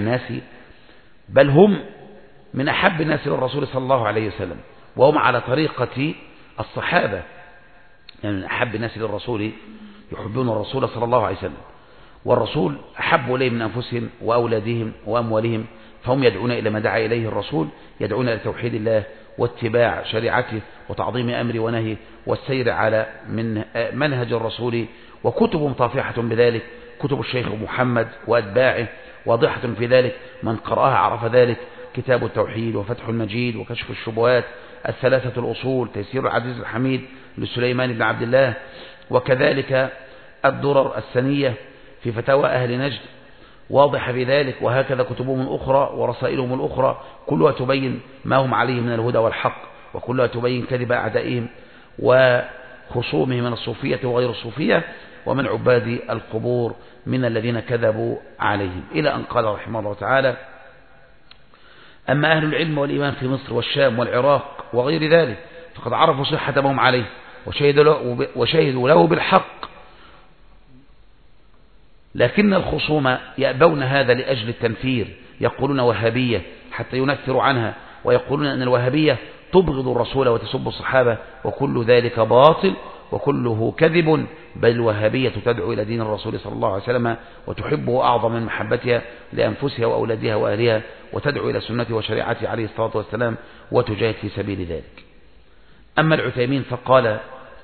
من أحب الناس للرسول صلى الله عليه وسلم، وهم على طريقة الصحابة، يعني من أحب الناس للرسول، يحبون الرسول صلى الله عليه وسلم، والرسول أحب إليه من أنفسهم وأولادهم وأموالهم، فهم يدعون إلى ما دعا إليه الرسول، يدعون إلى توحيد الله واتباع شريعته وتعظيم أمره ونهيه والسير على من منهج الرسول. وكتب طافحة بذلك، كتب الشيخ محمد وأتباعه واضحة في ذلك، من قرأها عرف ذلك: كتاب التوحيد وفتح المجيد وكشف الشبهات، الثلاثة الأصول، تيسير العزيز الحميد لسليمان بن عبد الله، وكذلك الدرر السنية في فتاوى أهل نجد واضح في ذلك، وهكذا كتبهم الأخرى ورسائلهم الأخرى كلها تبين ما هم عليه من الهدى والحق، وكلها تبين كذب أعدائهم وخصومهم من الصوفية وغير الصوفية ومن عباد القبور من الذين كذبوا عليهم، إلى أن قال رحمه الله تعالى: أما أهل العلم والإيمان في مصر والشام والعراق وغير ذلك فقد عرفوا صحة ما هم عليه وشهدوا له بالحق، لكن الخصوم يأبون هذا لأجل التنفير، يقولون وهابية حتى ينفروا عنها، ويقولون أن الوهابية تبغض الرسول وتسب الصحابة، وكل ذلك باطل وكله كذب، بل الوهابية تدعو إلى دين الرسول صلى الله عليه وسلم وتحبه أعظم من محبتها لأنفسها وأولادها وأهلها، وتدعو إلى سنته وشريعته عليه الصلاة والسلام وتجاهد في سبيل ذلك. أما العثيمين فقال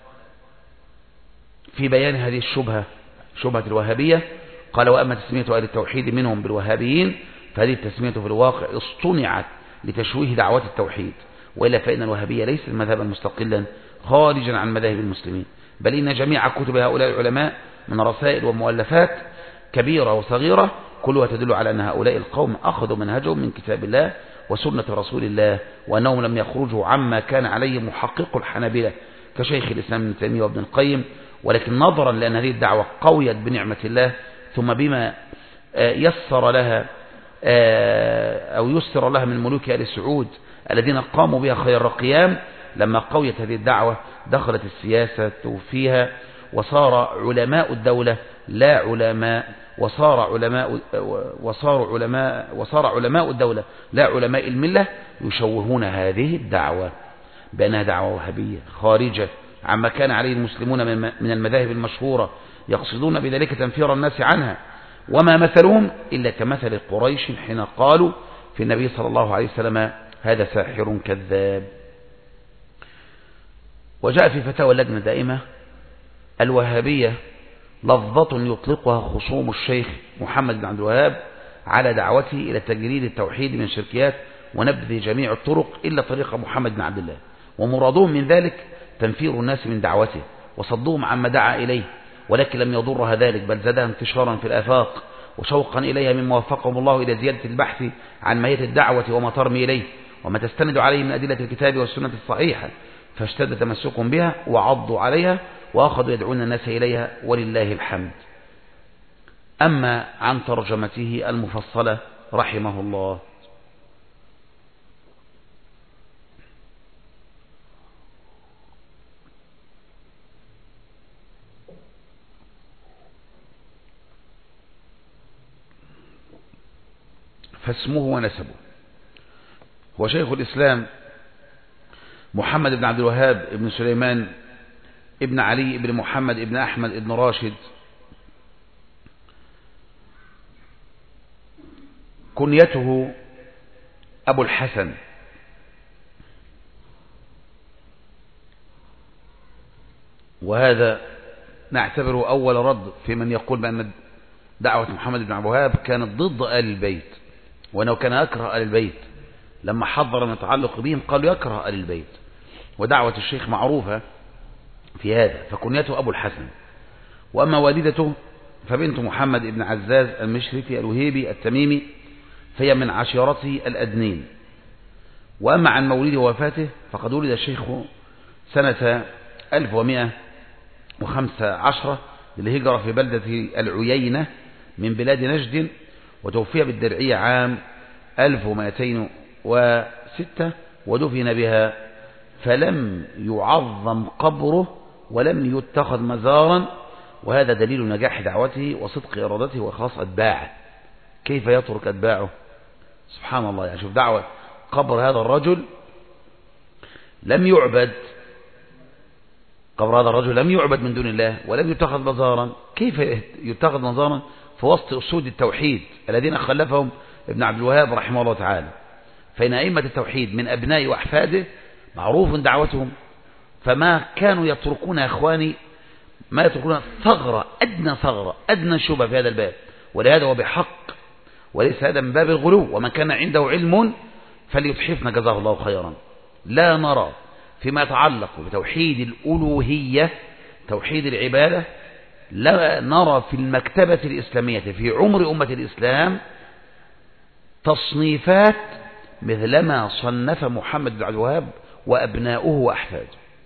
في بيان هذه الشبهة، شبهة الوهابية، قال: وأما تسمية أهل التوحيد منهم بالوهابيين فهذه التسمية في الواقع اصطنعت لتشويه دعوات التوحيد، وإلا فإن الوهابية ليست مذهبا مستقلا خارجا عن مذاهب المسلمين، بل إن جميع كتب هؤلاء العلماء من رسائل ومؤلفات كبيرة وصغيرة كلها تدل على أن هؤلاء القوم أخذوا منهجهم من كتاب الله وسنة رسول الله، وأنهم لم يخرجوا عما كان عليه محقق الحنابلة كشيخ الإسلام ابن تيمية وابن القيم، ولكن نظرا لأن هذه الدعوة قويت بنعمة الله ثم بما يسر لها أو يسر لها من ملوك آل سعود الذين قاموا بها خير قيام، لما قويت هذه الدعوة دخلت السياسة فيها وصار علماء الدولة لا علماء وصار علماء الدولة لا علماء الملة يشوهون هذه الدعوة بأنها دعوة وهابية خارجة عما كان عليه المسلمون من المذاهب المشهورة، يقصدون بذلك تنفير الناس عنها، وما مثلهم إلا كمثل قريش حين قالوا في النبي صلى الله عليه وسلم: هذا ساحر كذاب. وجاء في فتاوى اللجنة الدائمة: الوهابية لفظة يطلقها خصوم الشيخ محمد بن عبد الوهاب على دعوته إلى تجريد التوحيد من شركيات ونبذ جميع الطرق إلا طريق محمد بن عبد الله، ومرادهم من ذلك تنفير الناس من دعوته وصدهم عما دعا إليه، ولكن لم يضرها ذلك بل زادها انتشارا في الآفاق وشوقا إليها مما وفقهم الله إلى زيادة البحث عن ماهية الدعوة وما ترمي إليه وما تستند عليه من أدلة الكتاب والسنة الصحيحة، فاشتد تمسكهم بها وعضوا عليها وأخذوا يدعون الناس إليها ولله الحمد. أما عن ترجمته المفصلة رحمه الله، فاسمه ونسبه. هو شيخ الإسلام محمد بن عبد الوهاب بن سليمان ابن علي بن محمد ابن أحمد ابن راشد، كنيته أبو الحسن، وهذا نعتبره أول رد في من يقول بأن دعوة محمد بن عبد الوهاب كانت ضد آل البيت، وأنه كان يكره آل البيت. لما حضر من يتعلق بهم قالوا يكره آل البيت، ودعوة الشيخ معروفة في هذا، فكنيته أبو الحسن. وأما والدته فبنت محمد بن عزاز المشرفي الوهيبي التميمي، فهي من عشيرته الأدنين. وأما عن مولده ووفاته فقد ولد الشيخ سنة 1115 للهجرة في بلدة العيينة من بلاد نجد، وتوفي بالدرعية عام 1206 ودفن بها، فلم يعظم قبره ولم يتخذ مزارا، وهذا دليل نجاح دعوته وصدق إرادته وإخلاص أتباعه. كيف يترك أتباعه؟ سبحان الله. يعني شوف دعوة قبر هذا الرجل لم يعبد، قبر هذا الرجل لم يعبد من دون الله ولم يتخذ مزارا. كيف يتخذ مزارا في وسط أسود التوحيد الذين خلفهم ابن عبد الوهاب رحمه الله تعالى؟ فإن أئمة التوحيد من أبناء وأحفاده معروف دعوتهم، فما كانوا يتركون يا إخواني، ما يتركون ثغرة، أدنى شبهة في هذا الباب. ولهذا هو بحق، وليس هذا من باب الغلو. ومن كان عنده علم فليتحفنا جزاه الله خيرا. لا نرى فيما يتعلق بتوحيد الألوهية، توحيد العبادة، لا نرى في المكتبة الإسلامية في عمر أمة الإسلام تصنيفات مثلما صنف محمد بن عبد الوهاب وأبناؤه وأحفاده.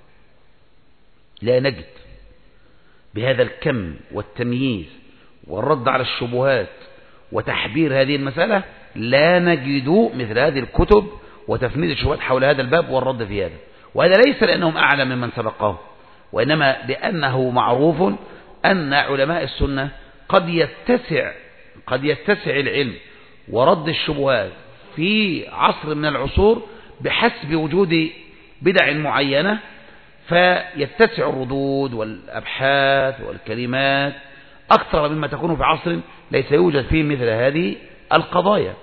لا نجد بهذا الكم والتمييز والرد على الشبهات وتحبير هذه المسألة، لا نجد مثل هذه الكتب وتفنيد الشبهات حول هذا الباب والرد في هذا. وهذا ليس لأنهم أعلم ممن سبقهم، وإنما لأنه معروف أن علماء السنة قد يتسع العلم ورد الشبهات في عصر من العصور بحسب وجود بدع معينة، فيتسع الردود والأبحاث والكلمات أكثر مما تكون في عصر ليس يوجد فيه مثل هذه القضايا.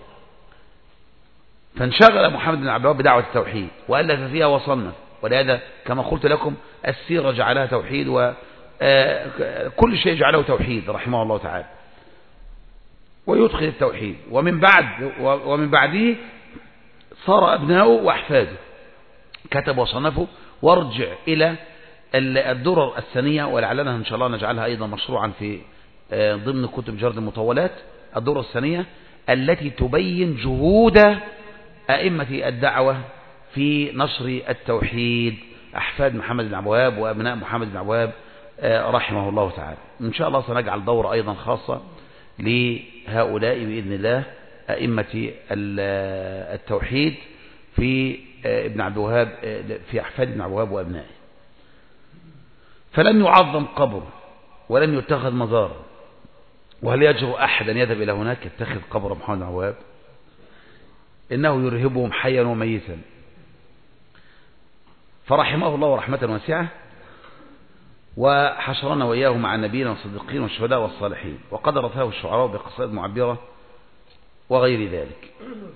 فانشغل محمد بن عبد الوهاب بدعوة التوحيد وألف فيها وصنف، ولهذا كما قلت لكم السيرة جعلها توحيد، وكل شيء جعله توحيد رحمه الله تعالى، ويدخل التوحيد. ومن بعده صار أبناؤه وأحفاده كتبوا وصنفوا. وارجع إلى الدرر الثانية، ولعلنا إن شاء الله نجعلها أيضا مشروعا في ضمن كتب جرد المطولات، الدرر الثانية التي تبين جهود أئمة الدعوة في نشر التوحيد، أحفاد محمد بن عبد الوهاب وأبناء محمد بن عبد الوهاب رحمه الله تعالى. إن شاء الله سنجعل دورة أيضا خاصة لهؤلاء بإذن الله أئمة التوحيد في ابن عبد الوهاب، في أحفاد ابن عبد الوهاب وأبنائه. فلم يعظم قبر ولم يتخذ مزار. وهل يجرؤ أحد أن يذهب إلى هناك يتخذ قبر محمد بن عبد الوهاب؟ إنه يرهبهم حيا وميتا. فرحمه الله رحمة واسعة، وحشرنا وإياه مع النبيين والصديقين والشهداء والصالحين، وقد رثاه الشعراء بقصائد معبرة وغير ذلك.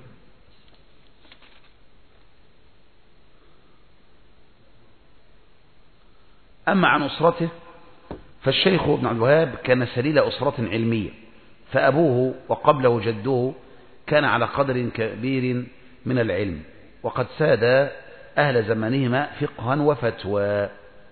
أما عن أسرته فالشيخ ابن عبد الوهاب كان سليل أسرة علمية، فأبوه وقبله جده كان على قدر كبير من العلم، وقد ساد أهل زمانهما فقها وفتوى.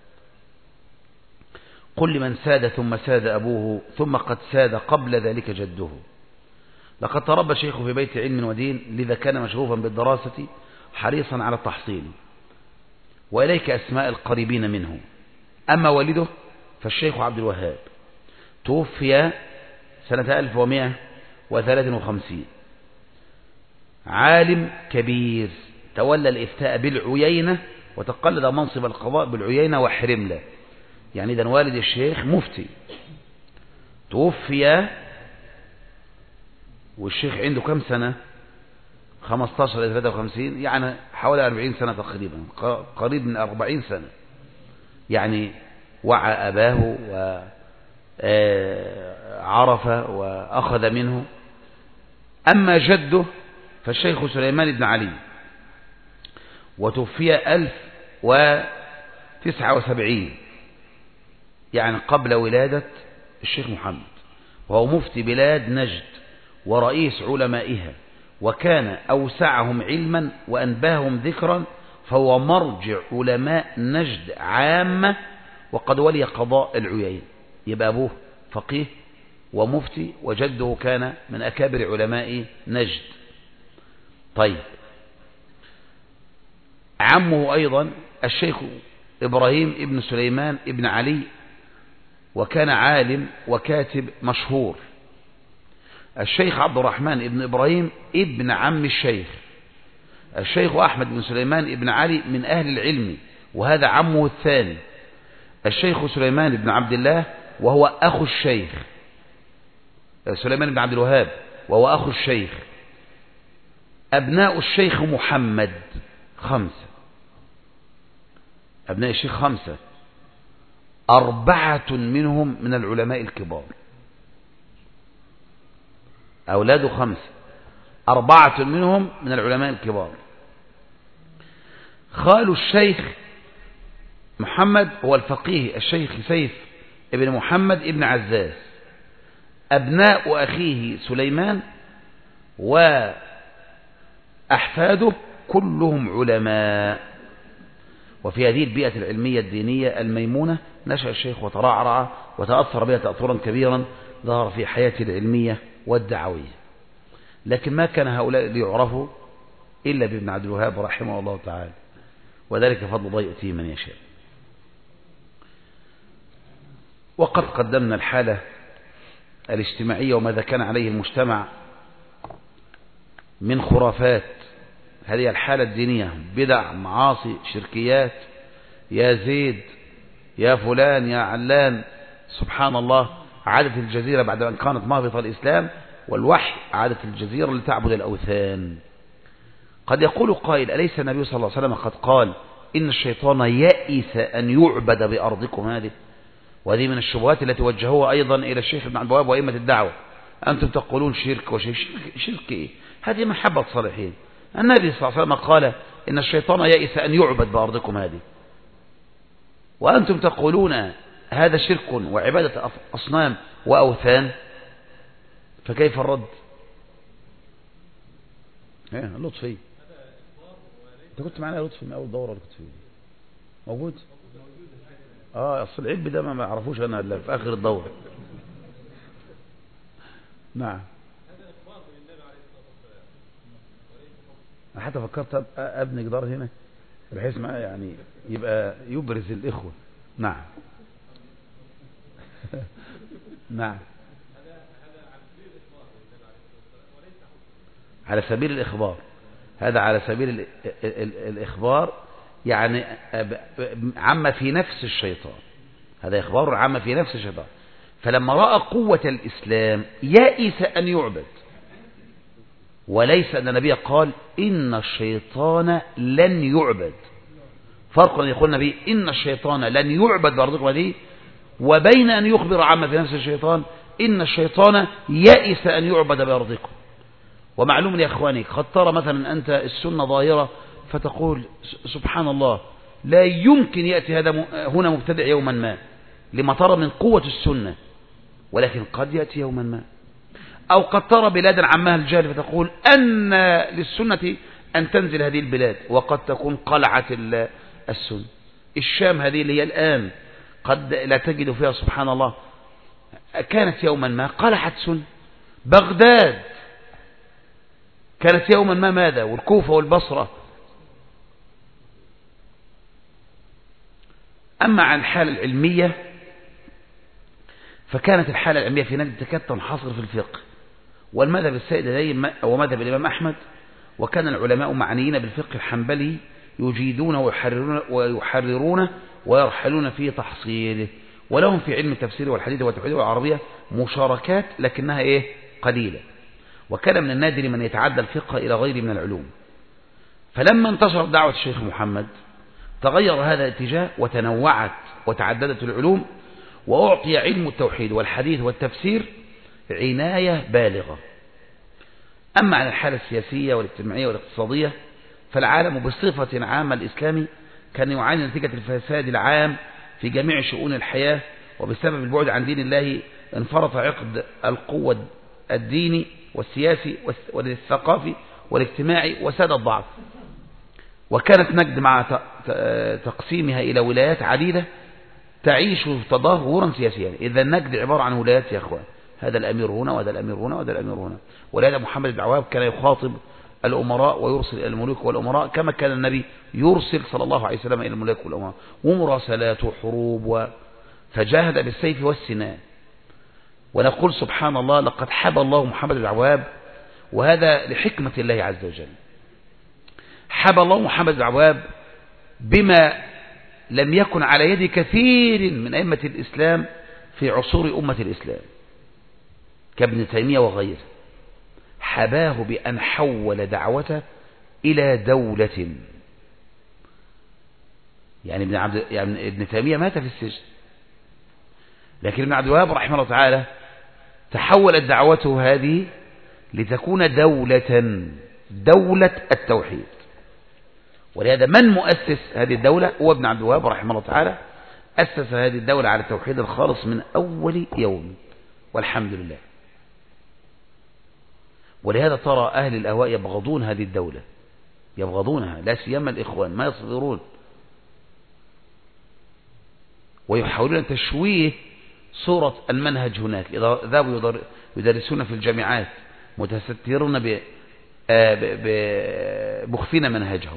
قل لمن ساد ثم ساد أبوه ثم قد ساد قبل ذلك جده. لقد تربى الشيخ في بيت علم ودين، لذا كان مشغوفا بالدراسة حريصا على التحصيل، وإليك أسماء القريبين منه. أما والده فالشيخ عبد الوهاب توفي سنة 1153، عالم كبير تولى الإفتاء بالعيينة وتقلد منصب القضاء بالعيينة وحرملة. يعني إذن والد الشيخ مفتي، توفي والشيخ عنده كم سنة؟ 15 إلى 53 يعني حوالي 40 سنة تقريبا، قريب من 40 سنة. يعني وعى أباه وعرف وأخذ منه. أما جده فالشيخ سليمان بن علي، وتوفي 1079 يعني قبل ولادة الشيخ محمد، وهو مفتي بلاد نجد ورئيس علمائها، وكان أوسعهم علما وأنباهم ذكرا، فهو مرجع علماء نجد عامة، وقد ولي قضاء العيين. يبقى أبوه فقيه ومفتي، وجده كان من أكابر علماء نجد. طيب، عمه أيضا الشيخ إبراهيم ابن سليمان ابن علي، وكان عالم وكاتب مشهور. الشيخ عبد الرحمن ابن إبراهيم ابن عم الشيخ أحمد بن سليمان ابن علي من أهل العلم، وهذا عمه الثاني. الشيخ سليمان بن عبد الله وهو أخو الشيخ سليمان بن عبد الوهاب، وهو أخو الشيخ. أبناء الشيخ محمد 5، أبناء الشيخ 5، 4 منهم من العلماء الكبار. أولاده 5، 4 منهم من العلماء الكبار. خال الشيخ محمد هو الفقيه الشيخ سيف ابن محمد ابن عزاز. أبناء أخيه سليمان وأحفاده كلهم علماء. وفي هذه البيئة العلمية الدينية الميمونة نشأ الشيخ وترعرع وتأثر بها تأثرا كبيرا ظهر في حياته العلمية والدعوية. لكن ما كان هؤلاء ليعرفوا إلا بابن عبد الوهاب رحمه الله تعالى، وذلك فضل الله يؤتيه من يشاء. وقد قدمنا الحالة الاجتماعية وماذا كان عليه المجتمع من خرافات. هذه الحالة الدينية: بدع، معاصي، شركيات، يا زيد، يا فلان، يا علان. سبحان الله، عادت الجزيرة بعد أن كانت مهبط الإسلام والوحي، عادت الجزيرة لتعبد الأوثان. قد يقول قائل: أليس النبي صلى الله عليه وسلم قد قال إن الشيطان يئس أن يعبد بأرضكم هذه؟ وهذه من الشبهات التي وجهوها أيضا إلى الشيخ ابن عبد الوهاب وأئمة الدعوة. أنتم تقولون شرك شرك إيه؟ هذه محبة صالحين. النبي صلى الله عليه وسلم قال إن الشيطان يئس أن يعبد بأرضكم هذه، وأنتم تقولون هذا شرك وعبادة أصنام وأوثان، فكيف الرد؟ لطفي، أنت كنت معنا يا لطفي من أول دورة اللي كنت فيه موجود؟ أصل العب ده ما أعرفوش أنا إلا في آخر الدورة. نعم، حتى فكرت أبني جدار هنا بحيث ما يعني يبقى يبرز الإخوة. نعم نعم، على سبيل الإخبار. هذا على سبيل الإخبار، يعني عم في نفس الشيطان. هذا إخبار عم في نفس الشيطان. فلما رأى قوة الإسلام يئس أن يعبد، وليس أن النبي قال إن الشيطان لن يعبد. فرق أن يقول النبي إن الشيطان لن يعبد بأرضكم هذه، وبين أن يخبر عما في نفس الشيطان إن الشيطان يئس أن يعبد بأرضكم. ومعلوم يا إخواني، قد ترى مثلا أنت السنة ظاهرة فتقول سبحان الله لا يمكن يأتي هذا هنا مبتدع يوما ما، لما ترى من قوة السنة، ولكن قد يأتي يوما ما. أو قد ترى بلادا عمها الجهل فتقول أن للسنة أن تنزل هذه البلاد، وقد تكون قلعة السنة. الشام هذه اللي هي الآن قد لا تجد فيها سبحان الله، كانت يوما ما قلعة سنة. بغداد كانت يوما ما ماذا؟ والكوفة والبصرة. أما عن الحالة العلمية فكانت الحالة العلمية في نجد تكاد تنحصر في الفقه والمذهب السائد لديهم هو مذهب الإمام أحمد. وكان العلماء معنيين بالفقه الحنبلي يجيدون ويحررون ويرحلون في تحصيله، ولهم في علم التفسير والحديث والتوحيد والعربية مشاركات، لكنها قليلة. وكان من النادر من يتعدى الفقه إلى غير من العلوم. فلما انتشرت دعوة الشيخ محمد تغير هذا الاتجاه وتنوعت وتعددت العلوم، وأعطي علم التوحيد والحديث والتفسير عناية بالغة. أما عن الحالة السياسية والاجتماعية والاقتصادية فالعالم بصفة عامة الإسلامي كان يعاني نتيجة الفساد العام في جميع شؤون الحياة، وبسبب البعد عن دين الله انفرط عقد القوة الديني والسياسي والثقافي والاجتماعي وساد الضعف. وكانت نجد مع تقسيمها إلى ولايات عديدة تعيش تدهورا سياسيا. إذا نجد عبارة عن ولايات يا أخوان، هذا الأمير هنا وهذا الأمير هنا وهذا الأمير هنا. ولهذا محمد بن عواب كان يخاطب الأمراء ويرسل إلى الملوك والأمراء كما كان النبي يرسل صلى الله عليه وسلم إلى الملوك والأمراء، ومراسلات وحروب فجاهد بالسيف والسنان. ونقول سبحان الله لقد حبى الله محمد بن عواب، وهذا لحكمة الله عز وجل. حبى الله محمد بن عواب بما لم يكن على يد كثير من أئمة الإسلام في عصور أمة الإسلام كابن تيمية وغيره. حباه بأن حول دعوته إلى دولة. يعني ابن تيمية مات في السجن، لكن ابن عبد الوهاب رحمه الله تعالى تحولت دعوته هذه لتكون دولة التوحيد. ولهذا من مؤسس هذه الدولة هو ابن عبد الوهاب رحمه الله تعالى، أسس هذه الدولة على التوحيد الخالص من أول يوم، والحمد لله. ولهذا ترى أهل الأهواء يبغضون هذه الدولة، يبغضونها، لا سيما الإخوان ما يصدرون، ويحاولون تشويه صورة المنهج هناك. إذا ذهبوا يدرسون في الجامعات متسترون مخفين منهجهم.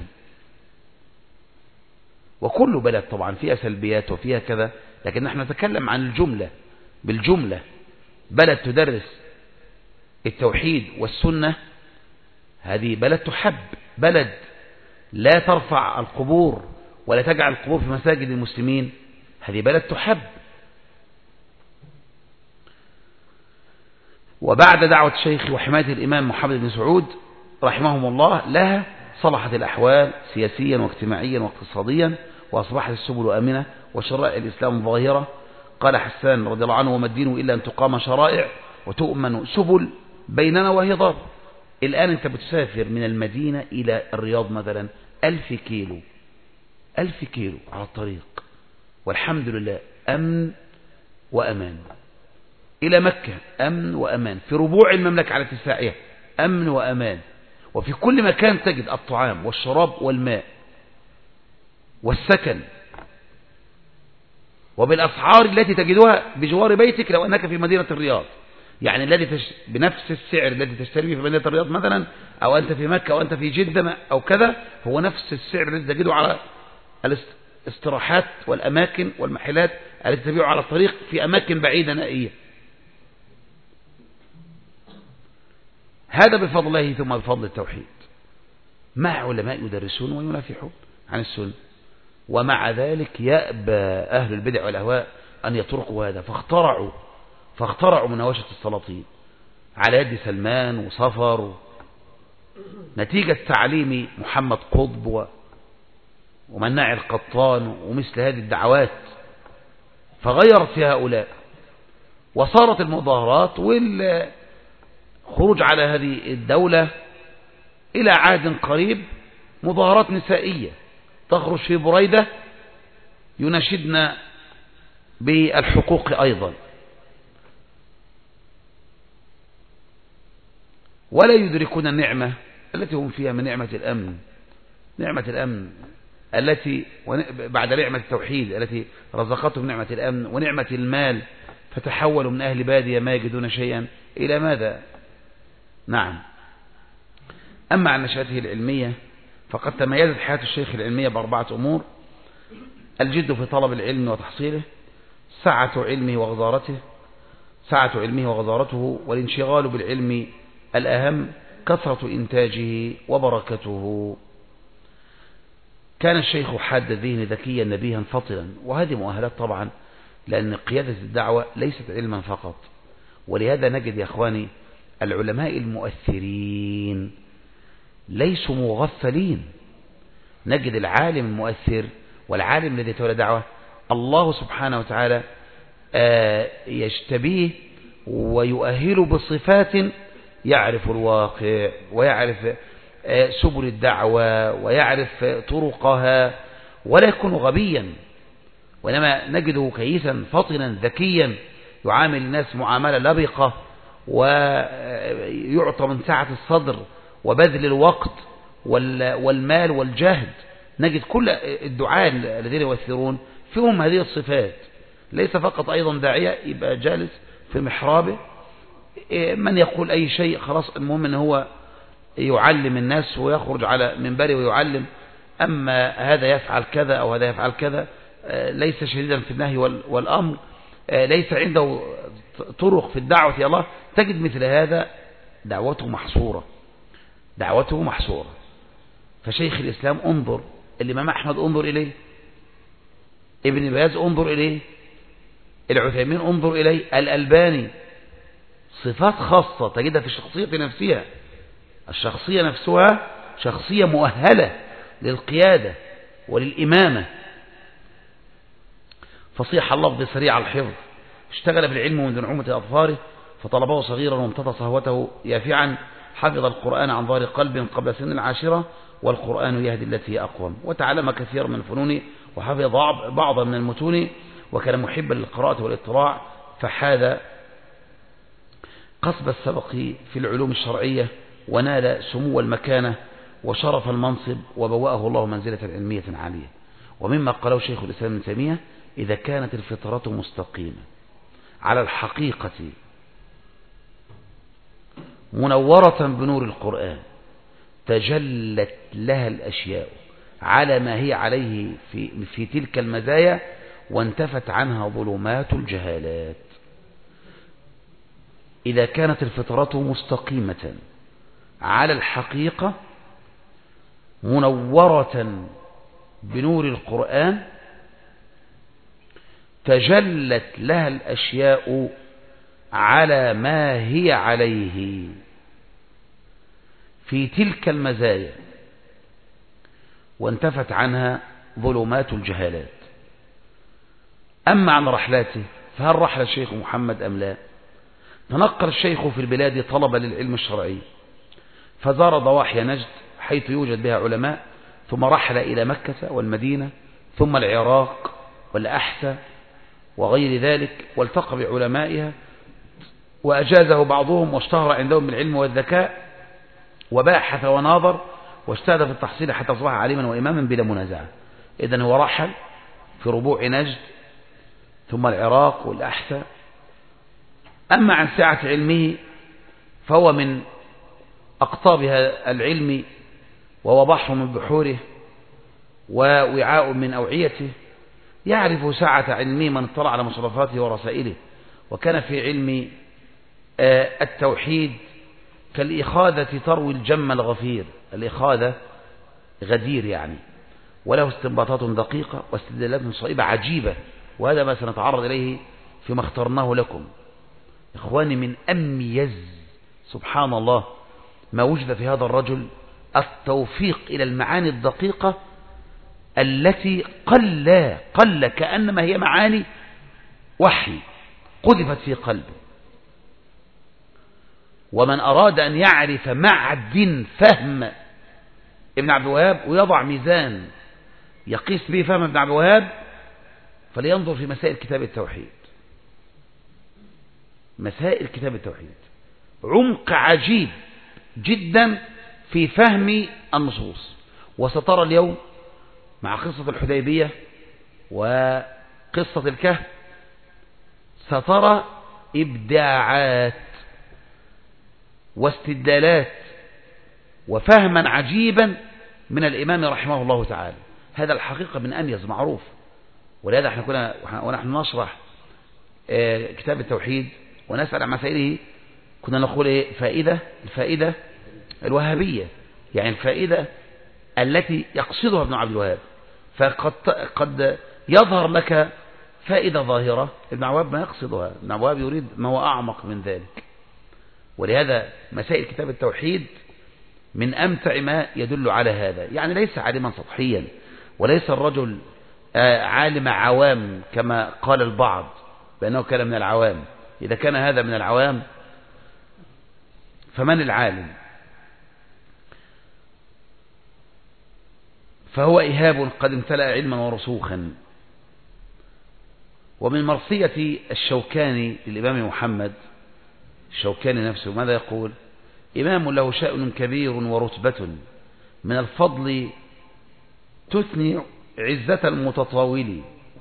وكل بلد طبعا فيها سلبيات وفيها كذا، لكن نحن نتكلم عن الجملة بالجملة. بلد تدرس التوحيد والسنة هذه بلد تحب، بلد لا ترفع القبور ولا تجعل القبور في مساجد المسلمين، هذه بلد تحب. وبعد دعوة الشيخ وحماية الإمام محمد بن سعود رحمهم الله لها صلحت الأحوال سياسيا واجتماعيا واقتصاديا، وأصبحت السبل آمنة وشرائع الإسلام ظاهرة. قال حسان رضي الله عنه: وما الدين إلا أن تقام شرائع وتؤمن سبل بيننا وهي ضار. الآن أنت بتسافر من المدينة إلى الرياض مثلا 1000 كيلو، 1000 كيلو على الطريق، والحمد لله أمن وأمان. إلى مكة أمن وأمان، في ربوع المملكة على اتساعها أمن وأمان، وفي كل مكان تجد الطعام والشراب والماء والسكن، وبالأسعار التي تجدها بجوار بيتك لو أنك في مدينة الرياض. يعني الذي بنفس السعر الذي تشتري في مدينة الرياض مثلا، أو أنت في مكة أو أنت في جدة أو كذا، هو نفس السعر الذي تجده على الاستراحات والأماكن والمحلات التي تبيع على الطريق في أماكن بعيدة نائية. هذا بفضل الله ثم بفضل التوحيد، مع علماء يدرسون وينافحون عن السنة، ومع ذلك يأبى أهل البدع والأهواء أن يطرقوا هذا، فاخترعوا مناوشة السلاطين على يد سلمان وصفر، نتيجة تعليم محمد قطب ومناع القطان ومثل هذه الدعوات، فغيرت في هؤلاء، وصارت المظاهرات والخروج على هذه الدولة إلى عهد قريب مظاهرات نسائية تخرج في بريدة يناشدن بالحقوق أيضا، ولا يدركون النعمة التي هم فيها من نعمة الأمن، نعمة الأمن التي بعد نعمة التوحيد التي رزقتهم نعمة الأمن ونعمة المال، فتحولوا من أهل بادية ما يجدون شيئا إلى ماذا؟ نعم. أما عن نشأته العلمية فقد تميزت حياة الشيخ العلمية بأربعة أمور: الجد في طلب العلم وتحصيله، سعة علمه وغزارته، والانشغال بالعلم الأهم، كثرة إنتاجه وبركته. كان الشيخ حاد الذهن ذكيا نبيها فطنا، وهذه مؤهلات طبعا، لأن قيادة الدعوة ليست علما فقط. ولهذا نجد يا أخواني العلماء المؤثرين ليسوا مغفلين. نجد العالم المؤثر والعالم الذي يتولى دعوة الله سبحانه وتعالى يجتبيه ويؤهله بصفات، يعرف الواقع ويعرف سبل الدعوة ويعرف طرقها، ولا يكون غبيا، وإنما نجده كيسا فطنا ذكيا يعامل الناس معاملة لبقة، ويعطى من سعة الصدر وبذل الوقت والمال والجهد. نجد كل الدعاء الذين يؤثرون فيهم هذه الصفات. ليس فقط أيضا داعية يبقى جالس في محرابه من يقول أي شيء خلاص، المهم أنه هو يعلم الناس ويخرج على منبره ويعلم، أما هذا يفعل كذا أو هذا يفعل كذا، ليس شديدا في النهي والأمر، ليس عنده طرق في الدعوة إلى الله. تجد مثل هذا دعوته محصورة، دعوته محصورة. فشيخ الإسلام انظر، الإمام أحمد انظر إليه، ابن باز انظر إليه، العثيمين انظر إليه، الألباني، صفات خاصة تجدها في الشخصية نفسها. الشخصية نفسها شخصية مؤهلة للقيادة وللإمامة، فصيح اللفظ سريع الحفظ، اشتغل بالعلم منذ نعومة أظفاره، فطلبه صغيرا وامتطى صهوته يافعا، حفظ القرآن عن ظهر قلب قبل سن العاشرة، والقرآن يهدي التي هي أقوم، وتعلم كثيرا من الفنون، وحفظ بعضا من المتون، وكان محبا للقراءة والاطلاع، فحاذ قصب السبق في العلوم الشرعية، ونال سمو المكانة وشرف المنصب، وبوأه الله منزلة علمية عالية. ومما قاله شيخ الإسلام ابن تيمية: إذا كانت الفطرة مستقيمة على الحقيقة منورة بنور القرآن تجلت لها الأشياء على ما هي عليه في تلك المزايا، وانتفت عنها ظلمات الجهالات. إذا كانت الفطرة مستقيمة على الحقيقة منورة بنور القرآن تجلت لها الأشياء على ما هي عليه في تلك المزايا، وانتفت عنها ظلمات الجهالات. أما عن رحلاته فهل رحل الشيخ محمد أم لا؟ تنقل الشيخ في البلاد طلبا للعلم الشرعي، فزار ضواحي نجد حيث يوجد بها علماء، ثم رحل إلى مكة والمدينة، ثم العراق والأحساء وغير ذلك، والتقى بعلمائها وأجازه بعضهم، واشتهر عندهم بالعلم والذكاء، وباحث وناظر واجتهد في التحصيل حتى أصبح عالما وإماما بلا منازعة. إذن هو رحل في ربوع نجد ثم العراق والأحساء. أما عن سعة علمه فهو من أقطاب العلم، وهو بحر من بحوره ووعاء من أوعيته، يعرف سعة علمه من اطلع على مصرفاته ورسائله. وكان في علم التوحيد كالإخاذة تروي الجم الغفير، الإخاذة غدير يعني، وله استنباطات دقيقة واستدلالات صائبة عجيبة، وهذا ما سنتعرض إليه فيما اخترناه لكم. إخواني، من أميز سبحان الله ما وجد في هذا الرجل التوفيق إلى المعاني الدقيقة التي قل كأنما هي معاني وحي قذفت في قلبه. ومن أراد أن يعرف معدن فهم ابن عبد الوهاب ويضع ميزان يقيس به فهم ابن عبد الوهاب، فلينظر في مسائل كتاب التوحيد. مسائل كتاب التوحيد عمق عجيب جدا في فهم النصوص. وسترى اليوم مع قصة الحديبية وقصة الكهف سترى إبداعات واستدلالات وفهما عجيبا من الإمام رحمه الله تعالى. هذا الحقيقة من أميز معروف. ولهذا احنا كنا ونحن نشرح كتاب التوحيد ونسأل عن مسائله كنا نقول ايه؟ الفائدة الوهابية، يعني الفائدة التي يقصدها ابن عبد الوهاب. فقد يظهر لك فائدة ظاهرة ابن عبد الوهاب ما يقصدها، ابن عبد الوهاب يريد ما هو أعمق من ذلك. ولهذا مسائل كتاب التوحيد من أمتع ما يدل على هذا. يعني ليس عالما سطحيا، وليس الرجل عالم عوام كما قال البعض بأنه كان من العوام. إذا كان هذا من العوام فمن العالم؟ فهو إهاب قد امتلأ علما ورسوخا. ومن مرثية الشوكاني للإمام محمد، الشوكاني نفسه ماذا يقول؟ إمام له شأن كبير ورتبة، من الفضل تثني عزة المتطاول،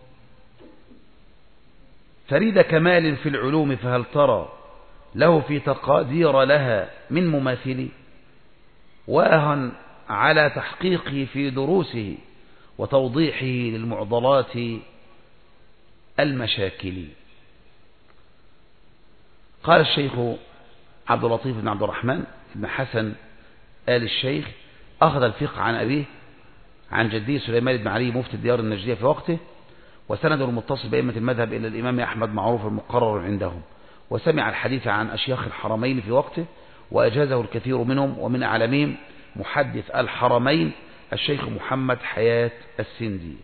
فريد كمال في العلوم، فهل ترى له في تقادير لها من مماثل؟ واهن على تحقيقه في دروسه وتوضيحه للمعضلات المشاكل. قال الشيخ عبد اللطيف بن عبد الرحمن بن حسن آل الشيخ: أخذ الفقه عن أبيه عن جده سليمان بن علي مفتي الديار النجدية في وقته، وسنده المتصل بأئمة المذهب إلى الإمام أحمد معروف المقرر عندهم، وسمع الحديث عن أشياخ الحرمين في وقته وأجازه الكثير منهم، ومن أعلمهم محدث الحرمين الشيخ محمد حياة السندي.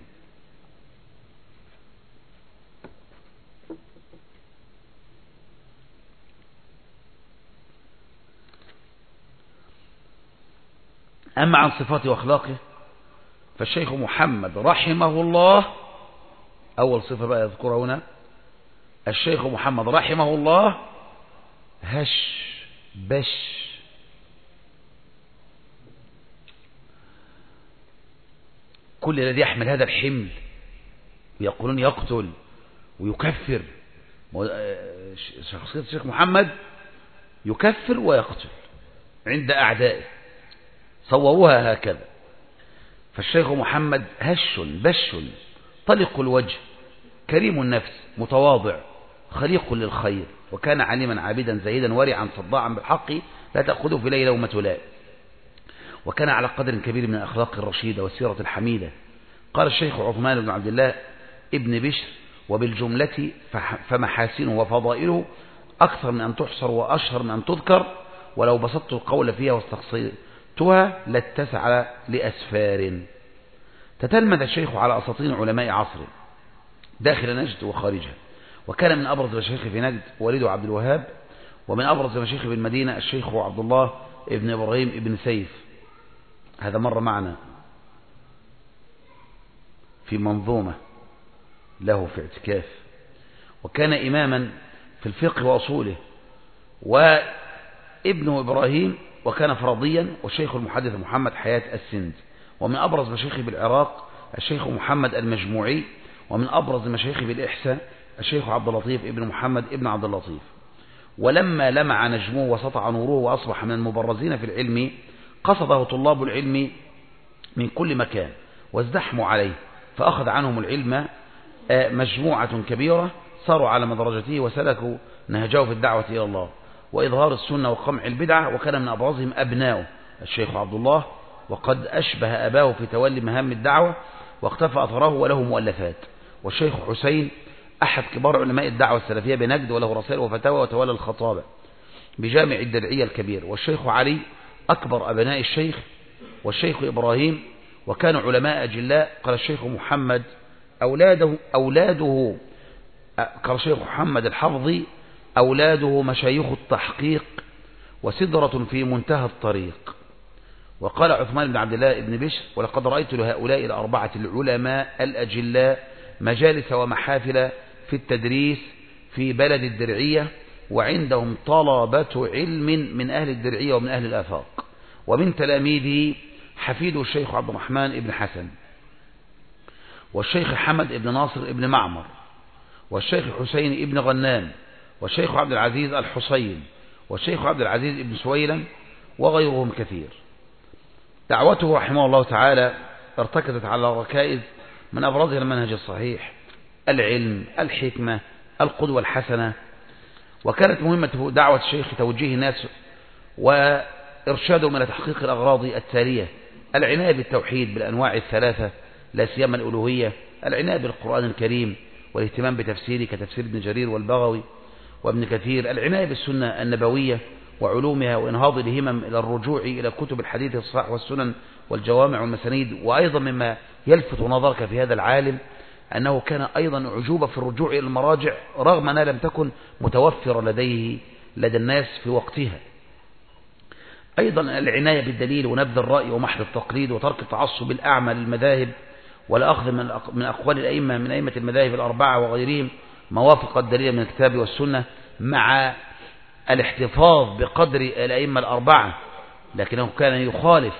أما عن صفاته وأخلاقه فالشيخ محمد رحمه الله، أول صفة بقى يذكرها هنا: الشيخ محمد رحمه الله هش بش، كل الذي يحمل هذا الحمل ويقولون يقتل ويكفر. شخصية الشيخ محمد يكفر ويقتل عند أعدائه، صوروها هكذا. فالشيخ محمد هش بش طلق الوجه كريم النفس متواضع خليق للخير، وكان عليما عابدا زاهدا ورعا صداعا بالحق لا تأخذه في ليلة لومة لائم، وكان على قدر كبير من الأخلاق الرشيدة والسيرة الحميدة. قال الشيخ عثمان بن عبد الله ابن بشر: وبالجملة فمحاسنه وفضائله أكثر من أن تحصر وأشهر من أن تذكر، ولو بسطت القول فيها واستقصيتها لاتسع لأسفار. تتلمذ الشيخ على أساطين علماء عصره داخل نجد وخارجها، وكان من أبرز مشايخ في نجد والده عبد الوهاب، ومن أبرز مشايخ بالمدينة الشيخ عبد الله ابن إبراهيم ابن سيف، هذا مر معنا في منظومة له في اعتكاف. وكان إماما في الفقه وأصوله، وابنه إبراهيم وكان فرضيا، والشيخ المحدث محمد حياة السند. ومن أبرز مشايخه بالعراق الشيخ محمد المجموعي، ومن أبرز مشايخه بالإحساء الشيخ عبد اللطيف ابن محمد ابن عبد اللطيف. ولما لمع نجمه وسطع نوره وأصبح من المبرزين في العلم، قصده طلاب العلم من كل مكان وازدحموا عليه، فأخذ عنهم العلم مجموعة كبيرة صاروا على مدرجته وسلكوا نهجه في الدعوة إلى الله وإظهار السنة وقمع البدعة. وكان من أبرزهم أبناؤه الشيخ عبد الله، وقد أشبه أباه في تولي مهام الدعوة واختفى أثره وله مؤلفات. والشيخ حسين أحد كبار علماء الدعوة السلفية بنجد، وله رسائل وفتاوى، وتولى الخطابة بجامع الدرعية الكبير. والشيخ علي أكبر أبناء الشيخ، والشيخ إبراهيم، وكانوا علماء أجلاء. قال الشيخ محمد أولاده قال الشيخ محمد الحفظي: أولاده مشايخ التحقيق وسدرة في منتهى الطريق. وقال عثمان بن عبد الله بن بشر: ولقد رأيت لهؤلاء الأربعة العلماء الأجلاء مجالس ومحافل في التدريس في بلد الدرعية، وعندهم طلبة علم من أهل الدرعية ومن أهل الآفاق. ومن تلاميذه حفيده الشيخ عبد الرحمن بن حسن، والشيخ حمد بن ناصر بن معمر، والشيخ حسين بن غنام، والشيخ عبد العزيز الحسين، والشيخ عبد العزيز بن سويلم، وغيرهم كثير. دعوته رحمه الله تعالى ارتكزت على ركائز من أبرزها المنهج الصحيح، العلم، الحكمة، القدوة الحسنة. وكانت مهمة دعوة الشيخ توجيه الناس وإرشادهم إلى تحقيق الأغراض التالية: العناية بالتوحيد بالأنواع الثلاثة لا سيما الألوهية، العناية بالقرآن الكريم والاهتمام بتفسيره كتفسير ابن جرير والبغوي وابن كثير، العناية بالسنة النبوية وعلومها وإنهاض الهمم إلى الرجوع إلى كتب الحديث الصحيح والسنن والجوامع والمسانيد. وأيضا مما يلفت نظرك في هذا العالم أنه كان أيضا عجوبة في الرجوع إلى المراجع رغم أنها لم تكن متوفرة لدى الناس في وقتها. أيضا العناية بالدليل ونبذ الرأي ومحض التقليد وترك التعصب الأعمى للمذاهب والأخذ من أقوال الأئمة من أئمة المذاهب الأربعة وغيرهم ما وافق الدليل من الكتاب والسنة، مع الاحتفاظ بقدر الأئمة الأربعة، لكنه كان يخالف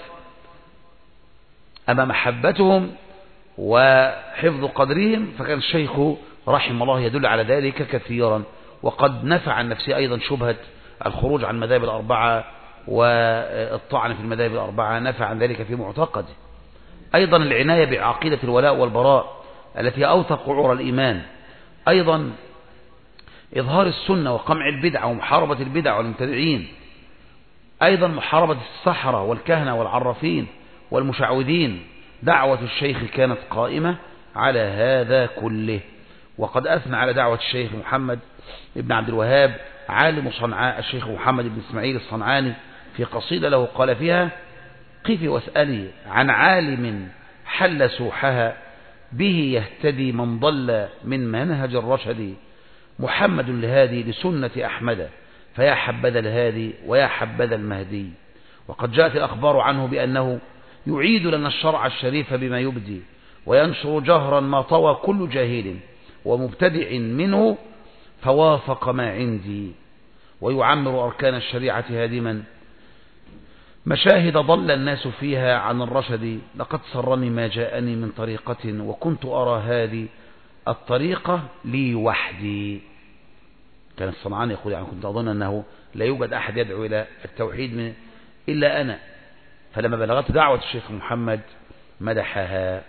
أما محبتهم وحفظ قدرهم. فكان الشيخ رحمه الله يدل على ذلك كثيرا، وقد نفع عن نفسه أيضا شبهة الخروج عن المذاهب الأربعة والطعن في المذاهب الأربعة، نفع عن ذلك في معتقده. أيضا العناية بعقيدة الولاء والبراء التي أوثق عور الإيمان. أيضا إظهار السنة وقمع البدع ومحاربة البدع والمبتدعين. أيضا محاربة السحرة والكهنة والعرافين والمشعوذين. دعوة الشيخ كانت قائمة على هذا كله. وقد أثنى على دعوة الشيخ محمد بن عبد الوهاب عالم صنعاء الشيخ محمد بن إسماعيل الصنعاني في قصيدة له قال فيها: قفي واسألي عن عالم حل سوحها، به يهتدي من ضل من منهج الرشد. محمد الهادي لسنة أحمد، فيا حبذا الهادي ويا حبذا المهدي. وقد جاءت الأخبار عنه بأنه يعيد لنا الشرع الشريف بما يبدي، وينشر جهرا ما طوى كل جاهل ومبتدع منه فوافق ما عندي، ويعمر أركان الشريعة هادما مشاهد ضل الناس فيها عن الرشد. لقد سرني ما جاءني من طريقة، وكنت أرى هذه الطريقة لي وحدي. كان الصنعاني يقول يعني كنت أظن أنه لا يوجد أحد يدعو إلى التوحيد إلا أنا، فلما بلغت دعوة الشيخ محمد مدحها.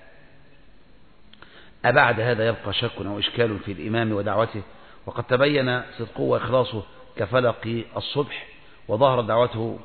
أبعد هذا يبقى شك أو إشكال في الإمام ودعوته، وقد تبين صدقه وإخلاصه كفلق الصبح، وظهرت دعوته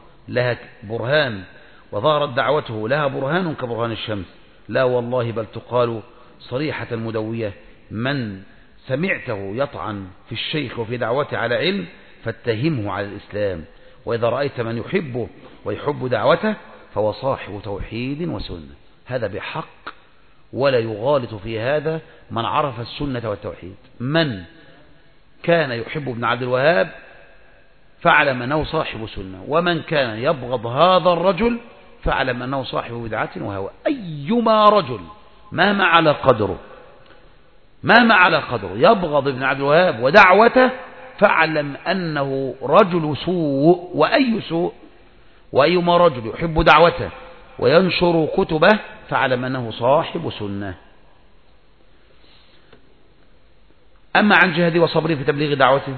لها برهان كبرهان الشمس. لا والله بل تقال صريحة مدوية: من سمعته يطعن في الشيخ وفي دعوته على علم فاتهمه على الإسلام، وإذا رأيت من يحبه ويحب دعوته فهو صاحب توحيد وسنة. هذا بحق، ولا يغالط في هذا من عرف السنة والتوحيد. من كان يحب ابن عبد الوهاب فاعلم أنه صاحب سنة، ومن كان يبغض هذا الرجل فاعلم أنه صاحب بدعة وهوى. أيما رجل مهما على قدره يبغض ابن عبد الوهاب ودعوته فاعلم أنه رجل سوء. وأي سوء؟ وأيما رجل يحب دعوته وينشر كتبه فاعلم أنه صاحب سنة. أما عن جهده وصبره في تبليغ دعوته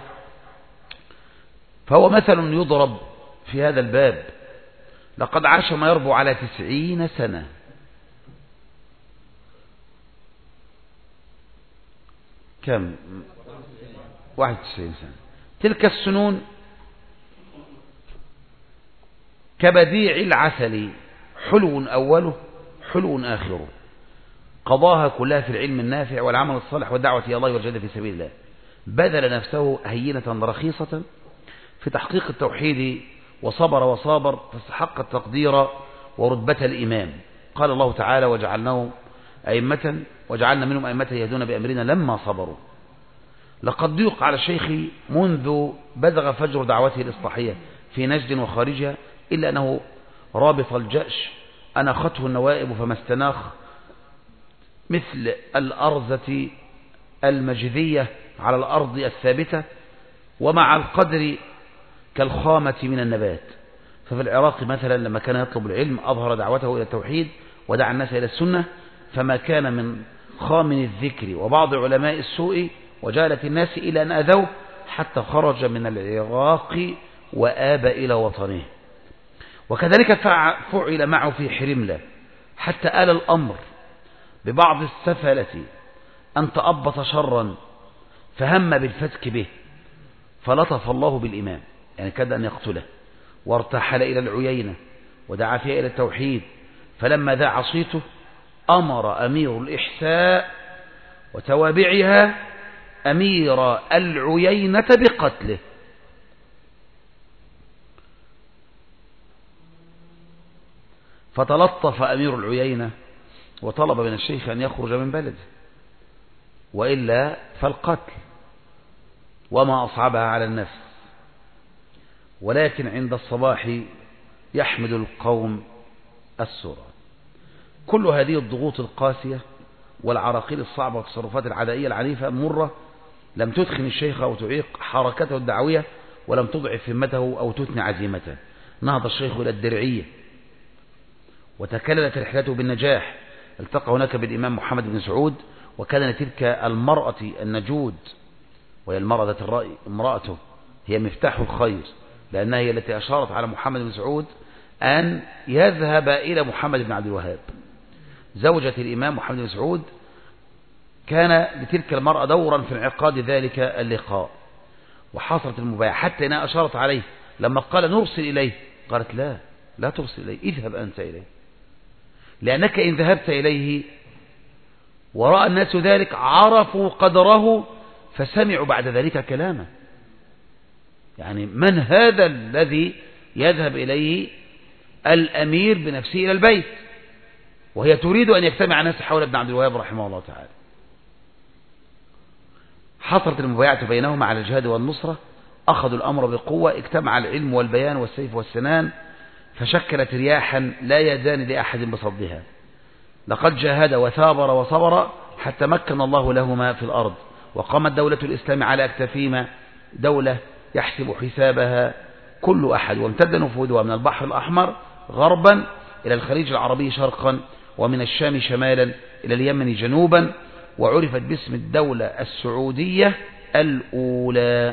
فهو مثل يضرب في هذا الباب. لقد عاش ما يربو على 90 سنة. كم؟ 91 سنة. تلك السنون كبديع العسل، حلو أوله حلو آخره. قضاها كلها في العلم النافع والعمل الصالح والدعوة إلى الله والجهاد في سبيل الله. بذل نفسه هينة رخيصة في تحقيق التوحيد، وصبر فاستحق التقدير ورتبة الإمام. قال الله تعالى: وجعلنا منهم أئمة يهدون بأمرنا لما صبروا. لقد ضيق على الشيخ منذ بزغ فجر دعوته الإصلاحية في نجد وخارجها، إلا أنه رابط الجأش أناخته النوائب فما استناخ، مثل الأرزة المجذية على الأرض الثابتة، ومع القدر كالخامة من النبات. ففي العراق مثلا لما كان يطلب العلم أظهر دعوته إلى التوحيد ودعا الناس إلى السنة، فما كان من خامن الذكر وبعض علماء السوء وجالة الناس إلى أن أذوه حتى خرج من العراق وآب إلى وطنه. وكذلك فعل معه في حرملة، حتى آل الأمر ببعض السفلة أن تأبط شرا فهم بالفتك به، فلطف الله بالإمام، يعني كاد أن يقتله، وارتحل إلى العيينة ودعا فيها إلى التوحيد. فلما ذاع صيته أمر أمير الإحساء وتوابعها أمير العيينة بقتله. فتلطف أمير العيينة وطلب من الشيخ أن يخرج من بلده، وإلا فالقتل وما أصعبها على النفس. ولكن عند الصباح يحمد القوم السرى. كل هذه الضغوط القاسية والعراقيل الصعبة والتصرفات العدائية العنيفة المرة لم تدخن الشيخ أو تعيق حركته الدعوية، ولم تضعف همته أو تثني عزيمته. نهض الشيخ إلى الدرعية وتكللت رحلته بالنجاح. التقى هناك بالإمام محمد بن سعود، وكان لتلك المرأة النجود، وهي المرأة ذات الرأي، امرأته هي مفتاح الخير، لأنها هي التي أشارت على محمد بن سعود أن يذهب إلى محمد بن عبد الوهاب. زوجة الإمام محمد بن سعود كان لتلك المرأة دورا في انعقاد ذلك اللقاء، وحصلت المبايعة حتى إنها أشارت عليه لما قال نرسل إليه، قالت لا ترسل إليه، اذهب أنت إليه، لأنك إن ذهبت إليه ورأى الناس ذلك عرفوا قدره فسمعوا بعد ذلك كلامه. يعني من هذا الذي يذهب إليه الأمير بنفسه إلى البيت، وهي تريد أن يجتمع الناس حول ابن عبد الوهاب رحمه الله تعالى. حصلت المبايعة بينهما على الجهاد والنصرة، أخذوا الأمر بقوة، اجتمع العلم والبيان والسيف والسنان، فشكلت رياحا لا يدان لأحد بصدها. لقد جاهد وثابر وصبر حتى مكن الله لهما في الأرض، وقامت دولة الإسلام على أكتافهما، دولة يحسب حسابها كل أحد، وامتد نفوذها من البحر الأحمر غربا إلى الخليج العربي شرقا، ومن الشام شمالا إلى اليمن جنوبا، وعرفت باسم الدولة السعودية الأولى.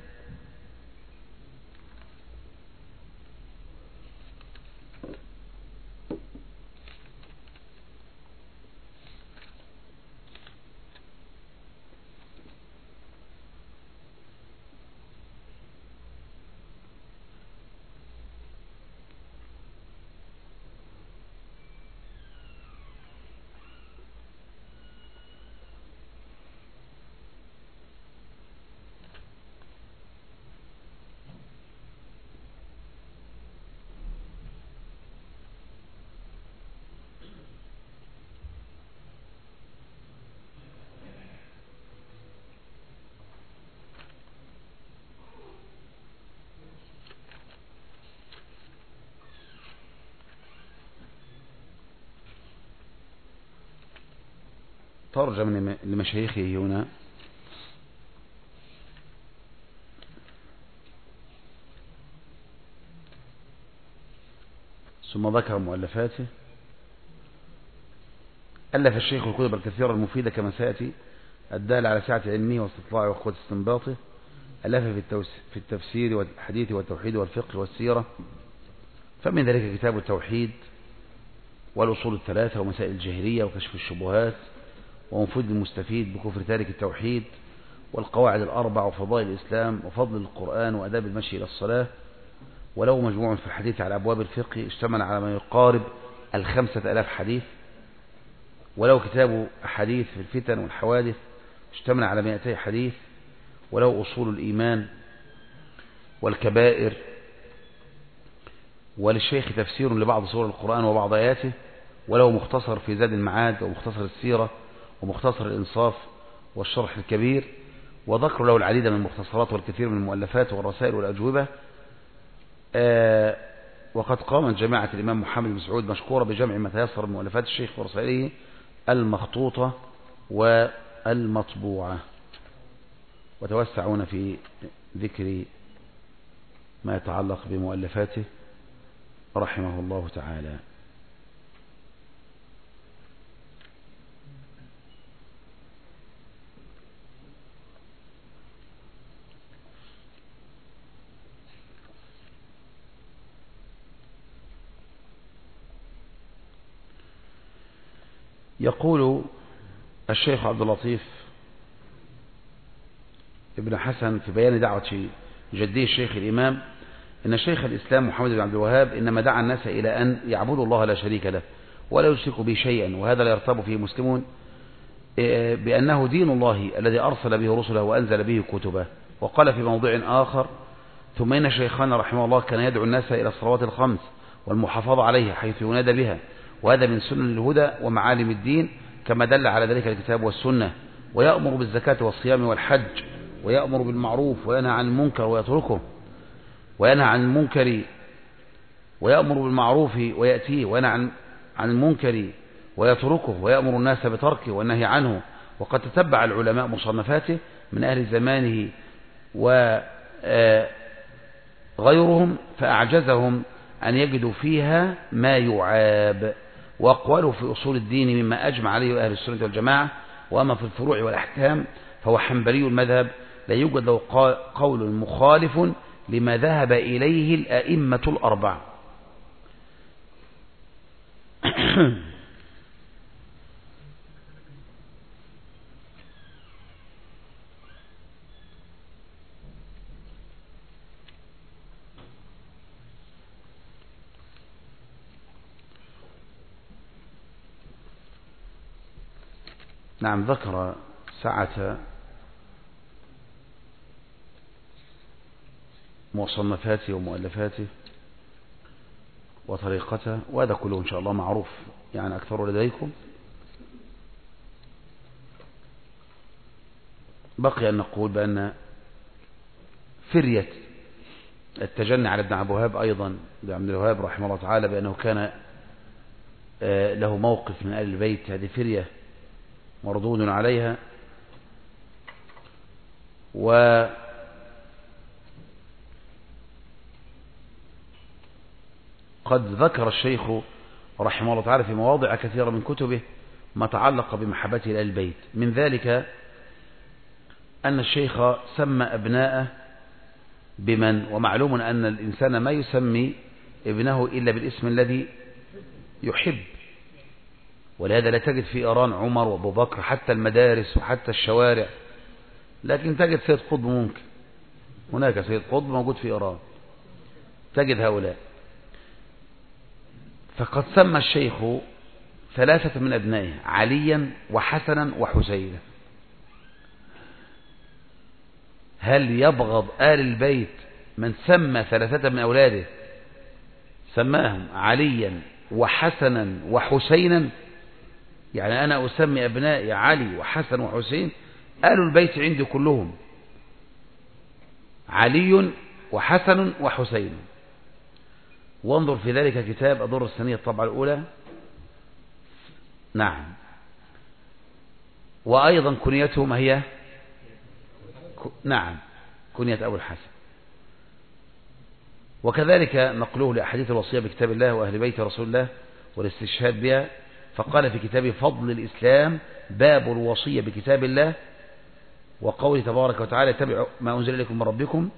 ترجم لمشايخه هنا: ثم ذكر مؤلفاته. ألف الشيخ الكتب الكثيرة المفيدة كما سيأتي، الدالة على سعة علمه واستطلاعه وقوة استنباطه. ألف في التفسير والحديث والتوحيد والفقه والسيرة، فمن ذلك كتاب التوحيد والأصول الثلاثة ومسائل الجاهلية وكشف الشبهات ومفيد المستفيد بكفر تارك التوحيد والقواعد الأربع وفضائل الإسلام وفضل القرآن وأداب المشي إلى الصلاة. ولو مجموع في الحديث على أبواب الفقه اشتمل على ما يقارب 5000 حديث. ولو كتاب حديث في الفتن والحوادث اشتمل على 200 حديث. ولو أصول الإيمان والكبائر. وللشيخ تفسير لبعض سور القرآن وبعض آياته. ولو مختصر في زاد المعاد ومختصر السيرة ومختصر الإنصاف والشرح الكبير. وذكر له العديد من المختصرات والكثير من المؤلفات والرسائل والأجوبة. وقد قامت جماعة الإمام محمد بن سعود مشكورة بجمع ما تيسر من مؤلفات الشيخ ورسائله المخطوطة والمطبوعة، وتوسعون في ذكر ما يتعلق بمؤلفاته رحمه الله تعالى. يقول الشيخ عبد اللطيف ابن حسن في بيان دعوة جدي الشيخ الإمام إن شيخ الإسلام محمد بن عبد الوهاب إنما دعا الناس إلى أن يعبدوا الله لا شريك له ولا يشركوا به شيئا، وهذا لا يرتاب فيه مسلمون، بأنه دين الله الذي أرسل به رسله وأنزل به كتبه. وقال في موضع آخر: ثم إن شيخنا رحمه الله كان يدعو الناس إلى الصلوات الخمس والمحافظة عليها حيث ينادى بها، وهذا من سنن الهدى ومعالم الدين كما دل على ذلك الكتاب والسنة. ويأمر بالزكاة والصيام والحج، ويأمر بالمعروف وينهى عن المنكر ويتركه، وينهى عن المنكر، ويأمر بالمعروف ويأتيه، وينهى عن المنكر ويتركه، ويأمر الناس بتركه والنهي عنه. وقد تتبع العلماء مصنفاته من أهل زمانه وغيرهم فأعجزهم أن يجدوا فيها ما يعاب. وأقواله في أصول الدين مما أجمع عليه أهل السنة والجماعة. وأما في الفروع والأحكام فهو حنبلي المذهب، لا يوجد له قول مخالف لما ذهب إليه الأئمة الأربعة. نعم، ذكر سعة مصنفاته ومؤلفاته وطريقته، وهذا كله إن شاء الله معروف يعني أكثر لديكم. بقي أن نقول بأن فرية التجني على ابن عبد الوهاب أيضا لعبد الوهاب رحمه الله تعالى بأنه كان له موقف من آل البيت، هذه فرية مردود عليها. وقد ذكر الشيخ رحمه الله تعالى في مواضع كثيرة من كتبه ما تعلق بمحبته لآل البيت. من ذلك أن الشيخ سمى أبناءه بمن، ومعلوم أن الإنسان ما يسمي ابنه إلا بالاسم الذي يحب، ولهذا لا تجد في إيران عمر وابو بكر حتى المدارس وحتى الشوارع، لكن تجد سيد قطب، ممكن هناك سيد قطب موجود في إيران تجد هؤلاء. فقد سمى الشيخ 3 من أبنائه عليا وحسنا وحسينا. هل يبغض آل البيت من سمى 3 من أولاده سماهم عليا وحسنا وحسينا؟ يعني أنا أسمي أبنائي علي وحسن وحسين، آل البيت عندي كلهم علي وحسن وحسين. وانظر في ذلك كتاب أدر السنية الطبعة الأولى. نعم. وأيضا كنيتهم هي نعم كنية أبو الحسن. وكذلك نقله لأحاديث الوصية بكتاب الله وأهل بيت رسول الله والاستشهاد بها، فقال في كتاب فضل الإسلام باب الوصية بكتاب الله وقوله تبارك وتعالى اتبعوا ما أنزل إليكم من ربكم.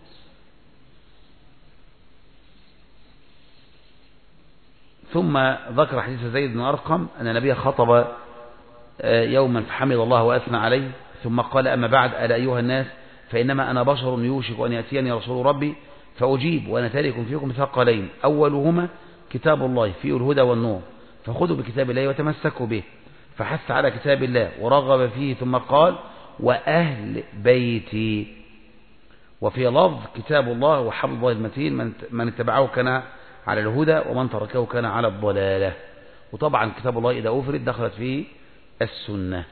ثم ذكر حديث زيد بن أرقم أن النبي خطب يوما فحمد الله وأثنى عليه، ثم قال أما بعد ألا أيها الناس فإنما أنا بشر يوشك أن يأتيني رسول ربي فأجيب وأنا تارك فيكم ثقلين أولهما كتاب الله فيه الهدى والنور فخذوا بكتاب الله وتمسكوا به، فحث على كتاب الله ورغب فيه، ثم قال وأهل بيتي. وفي لفظ كتاب الله وحبل الله المتين من اتبعه كان على الهدى ومن تركه كان على الضلالة. وطبعا كتاب الله إذا أفرد دخلت فيه السنة.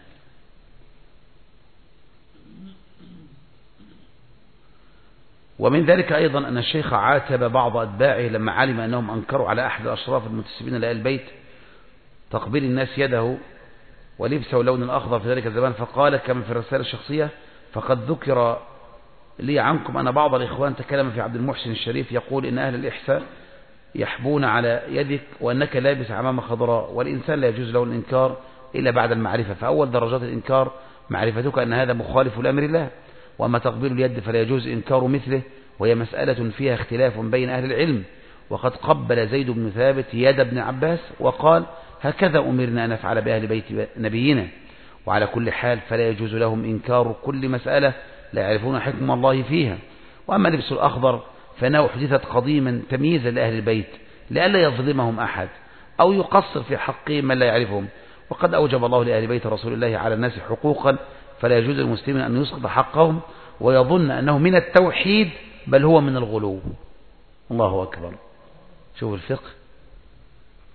ومن ذلك أيضا أن الشيخ عاتب بعض أتباعه لما علم أنهم أنكروا على أحد الأشراف المنتسبين لآل البيت تقبيل الناس يده ولبسه اللون الأخضر في ذلك الزمان، فقال كما في الرسالة الشخصية فقد ذكر لي عنكم أن بعض الإخوان تكلم في عبد المحسن الشريف يقول إن أهل الإحساء يحبون على يدك وأنك لابس عمامة خضراء، والإنسان لا يجوز له الإنكار إلا بعد المعرفة، فأول درجات الإنكار معرفتك أن هذا مخالف لأمر الله، وأما تقبيل اليد فلا يجوز إنكار مثله، وهي مسألة فيها اختلاف بين أهل العلم. وقد قبل زيد بن ثابت يد ابن عباس وقال هكذا أمرنا أن نفعل بأهل بيت نبينا. وعلى كل حال فلا يجوز لهم إنكار كل مسألة لا يعرفون حكم الله فيها. وأما لبس الأخضر فإنه حدثت قديما تمييزا لأهل البيت لئلا يظلمهم أحد أو يقصر في حقهم من لا يعرفهم، وقد أوجب الله لأهل بيت رسول الله على الناس حقوقا فلا يجوز للمسلمين أن يسقط حقهم ويظن أنه من التوحيد بل هو من الغلو. الله أكبر. شوف الفقه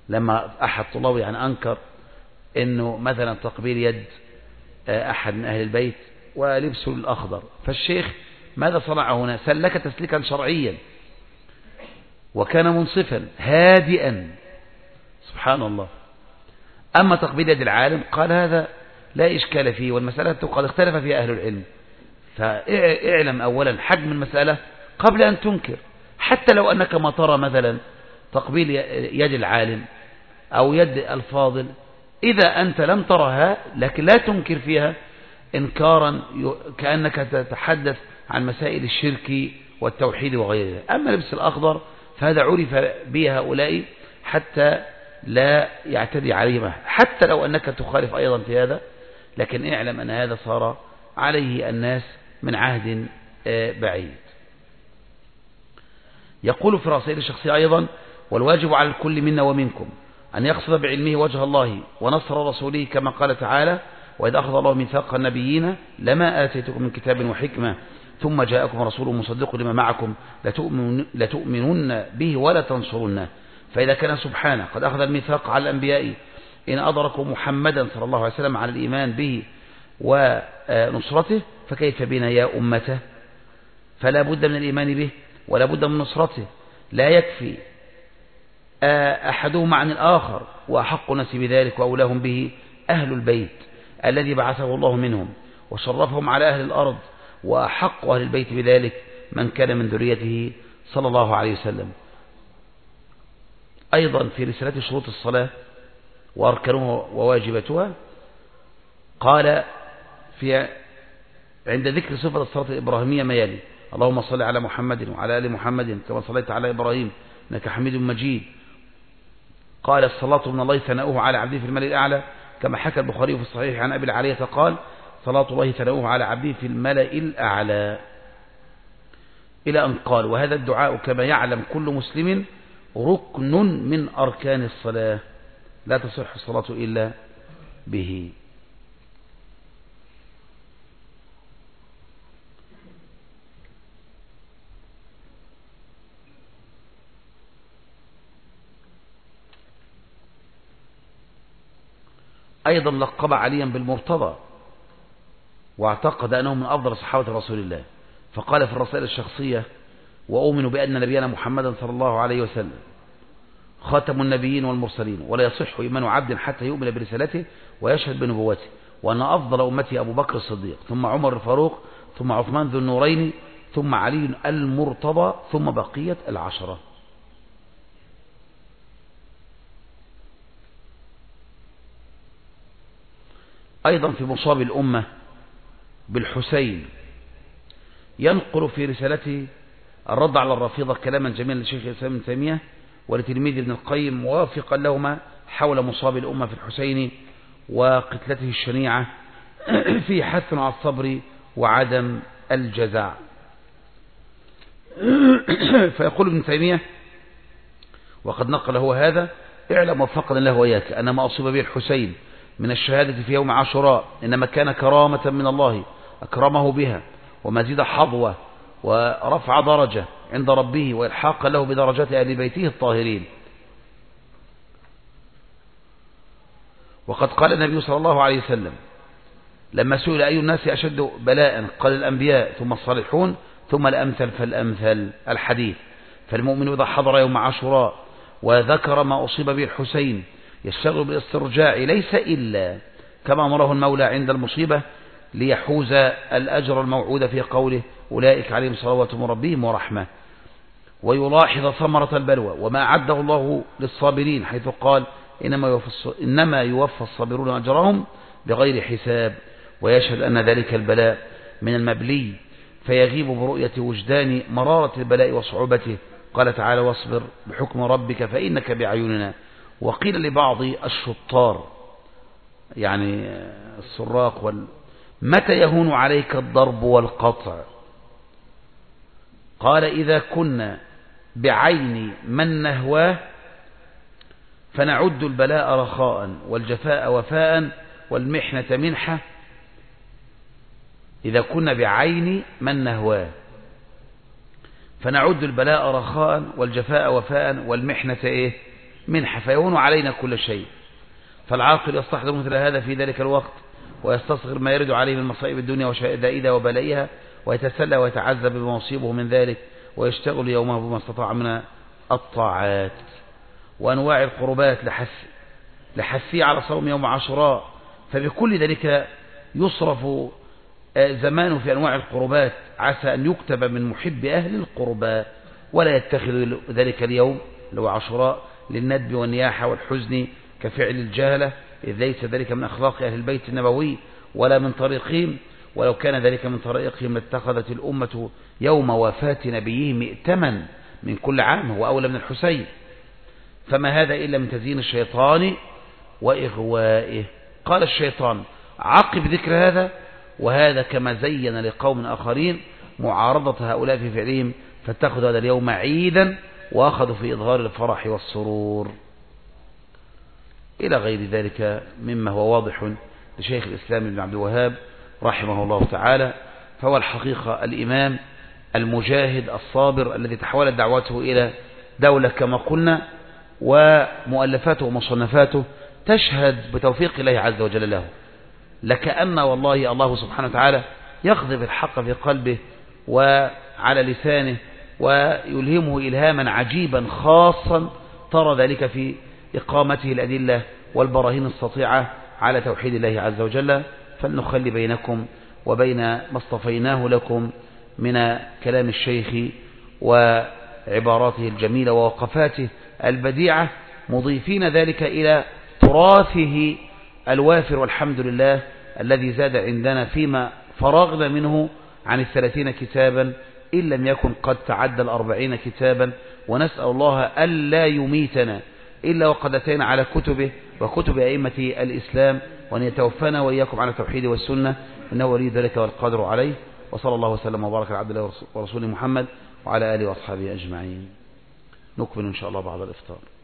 لما أحد طلابه يعني أنكر أنه مثلا تقبيل يد أحد من أهل البيت ولبسه الأخضر، فالشيخ ماذا صنع هنا؟ سلك تسليكا شرعيا وكان منصفا هادئا سبحان الله. أما تقبيل يد العالم قال هذا لا إشكال فيه، والمسألة قد اختلف فيها أهل العلم. فاعلم أولا حجم المسألة قبل أن تنكر، حتى لو أنك ما ترى مثلا تقبيل يد العالم أو يد الفاضل، إذا أنت لم ترها لكن لا تنكر فيها إنكارا كأنك تتحدث عن مسائل الشرك والتوحيد وغيرها. أما لبس الأخضر فهذا عرف به هؤلاء حتى لا يعتدي عليهم، حتى لو أنك تخالف أيضا في هذا، لكن اعلم أن هذا صار عليه الناس من عهد بعيد. يقول في رسائل الشخصية أيضا: والواجب على الكل منا ومنكم أن يقصد بعلمه وجه الله ونصر رسوله، كما قال تعالى: وإذا أخذ الله ميثاق النبيين لما آتيتكم من كتاب وحكمة ثم جاءكم رسول مصدق لما معكم لتؤمنن به ولا تنصرنه. فإذا كان سبحانه قد أخذ الميثاق على الأنبياء إن أدركوا محمدا صلى الله عليه وسلم على الإيمان به ونصرته، فكيف بنا يا أمته؟ فلا بد من الإيمان به ولا بد من نصرته، لا يكفي أحدهما عن الآخر، وأحق الناس بذلك وأولاهم به أهل البيت الذي بعثه الله منهم وشرفهم على أهل الأرض، وأحق أهل البيت بذلك من كان من ذريته صلى الله عليه وسلم. أيضا في رسالة شروط الصلاة وأركانها وواجباتها قال عند ذكر صفة الصلاة الإبراهيمية ما يلي: اللهم صل على محمد وعلى آل محمد كما صليت على إبراهيم إنك حميد مجيد. قال: الصلاة من الله ثناؤه على عبده في الملأ الأعلى، كما حكى البخاري في الصحيح عن أبي العالية قال: صلاة الله ثناؤه على عبده في الملأ الأعلى، إلى أن قال: وهذا الدعاء كما يعلم كل مسلم ركن من أركان الصلاة، لا تصح الصلاة إلا به. أيضا لقب عليا بالمرتضى، واعتقد أنه من أفضل صحابة رسول الله، فقال في الرسائل الشخصية: وأؤمن بأن نبينا محمدا صلى الله عليه وسلم خاتم النبيين والمرسلين، ولا يصح إيمان عبد حتى يؤمن برسالته ويشهد بنبوته، وأن أفضل أمتي أبو بكر الصديق، ثم عمر الفاروق، ثم عثمان ذو النورين، ثم علي المرتضى، ثم بقية العشرة. أيضا في مصاب الأمة بالحسين ينقل في رسالته الرد على الرافضة كلاما جميلا للشيخ الإسلام ابن تيمية ولتلميذ ابن القيم، موافقا لهما حول مصاب الأمة في الحسين وقتلته الشنيعة، في حث على الصبر وعدم الجزع. فيقول ابن تيمية وقد نقل هو هذا: اعلم وفقنا الله وإياك أن ما أصيب به الحسين من الشهادة في يوم عاشوراء إنما كان كرامة من الله أكرمه بها، ومزيد حظوة ورفع درجة عند ربه، وإلحاق له بدرجات أهل بيته الطاهرين. وقد قال النبي صلى الله عليه وسلم لما سئل أي الناس أشد بلاء قال: الأنبياء، ثم الصالحون، ثم الأمثل فالأمثل، الحديث. فالمؤمن إذا حضر يوم عاشوراء وذكر ما أصيب به الحسين يشتغل بالاسترجاع، ليس إلا كما أمره المولى عند المصيبة ليحوز الأجر الموعود في قوله: أولئك عليهم صلوات من ربهم ورحمة، ويلاحظ ثمرة البلوى وما أعده الله للصابرين، حيث قال: إنما يوفى الصابرون أجرهم بغير حساب، ويشهد أن ذلك البلاء من المبلي، فيغيب برؤية وجدان مرارة البلاء وصعوبته. قال تعالى: واصبر بحكم ربك فإنك بأعيننا. وقيل لبعض الشطار يعني السراق متى يهون عليك الضرب والقطع؟ قال: إذا كنا بعين من نهواه فنعد البلاء رخاء والجفاء وفاء والمحنة منحة. إذا كنا بعين من نهواه فنعد البلاء رخاء والجفاء وفاء والمحنة منحة فيهون علينا كل شيء. فالعاقل يستحضر مثل هذا في ذلك الوقت ويستصغر ما يرد عليه من مصائب الدنيا وشدائدها وبلائها، ويتسلى ويتعذب بما يصيبه من ذلك، ويشتغل يومه بما استطاع من الطاعات وأنواع القربات لحثيه على صوم يوم عاشوراء. فبكل ذلك يصرف زمانه في أنواع القربات، عسى أن يكتب من محب أهل القربى، ولا يتخذ ذلك اليوم اللي هو عاشوراء للندب والنياحة والحزن كفعل الجهلة، إذ ليس ذلك من أخلاق أهل البيت النبوي ولا من طريقهم، ولو كان ذلك من طريقهم لاتخذت الأمة يوم وفاة نبيهم مئتما من كل عام، هو أولى من الحسين. فما هذا إلا من تزيين الشيطان وإغوائه. قال الشيطان عقب ذكر هذا: وهذا كما زين لقوم آخرين معارضة هؤلاء في فعلهم، فاتخذوا هذا اليوم عيدا وأخذوا في إظهار الفرح والسرور، إلى غير ذلك مما هو واضح لشيخ الإسلام ابن عبد الوهاب رحمه الله تعالى. فهو الحقيقة الإمام المجاهد الصابر الذي تحولت دعوته إلى دولة كما قلنا، ومؤلفاته ومصنفاته تشهد بتوفيق الله عز وجل له، لكأن والله الله سبحانه وتعالى يقذف الحق في قلبه وعلى لسانه ويلهمه إلهاما عجيبا خاصا، ترى ذلك في إقامته الأدلة والبراهين السطيعة على توحيد الله عز وجل. فلنخلي بينكم وبين ما اصطفيناه لكم من كلام الشيخ وعباراته الجميلة ووقفاته البديعة، مضيفين ذلك إلى تراثه الوافر والحمد لله الذي زاد عندنا فيما فرغنا منه عن 30 كتابا، إن لم يكن قد تعدى 40 كتابا. ونسأل الله ألا يميتنا إلا وقد أتينا على كتبه وكتب أئمة الإسلام، وأن يتوفانا وإياكم على التوحيد والسنة، إنه ولي ذلك والقادر عليه. وصلى الله وسلم وبارك على عبد الله ورسوله محمد وعلى آله وأصحابه أجمعين. نكمل إن شاء الله بعد الإفطار.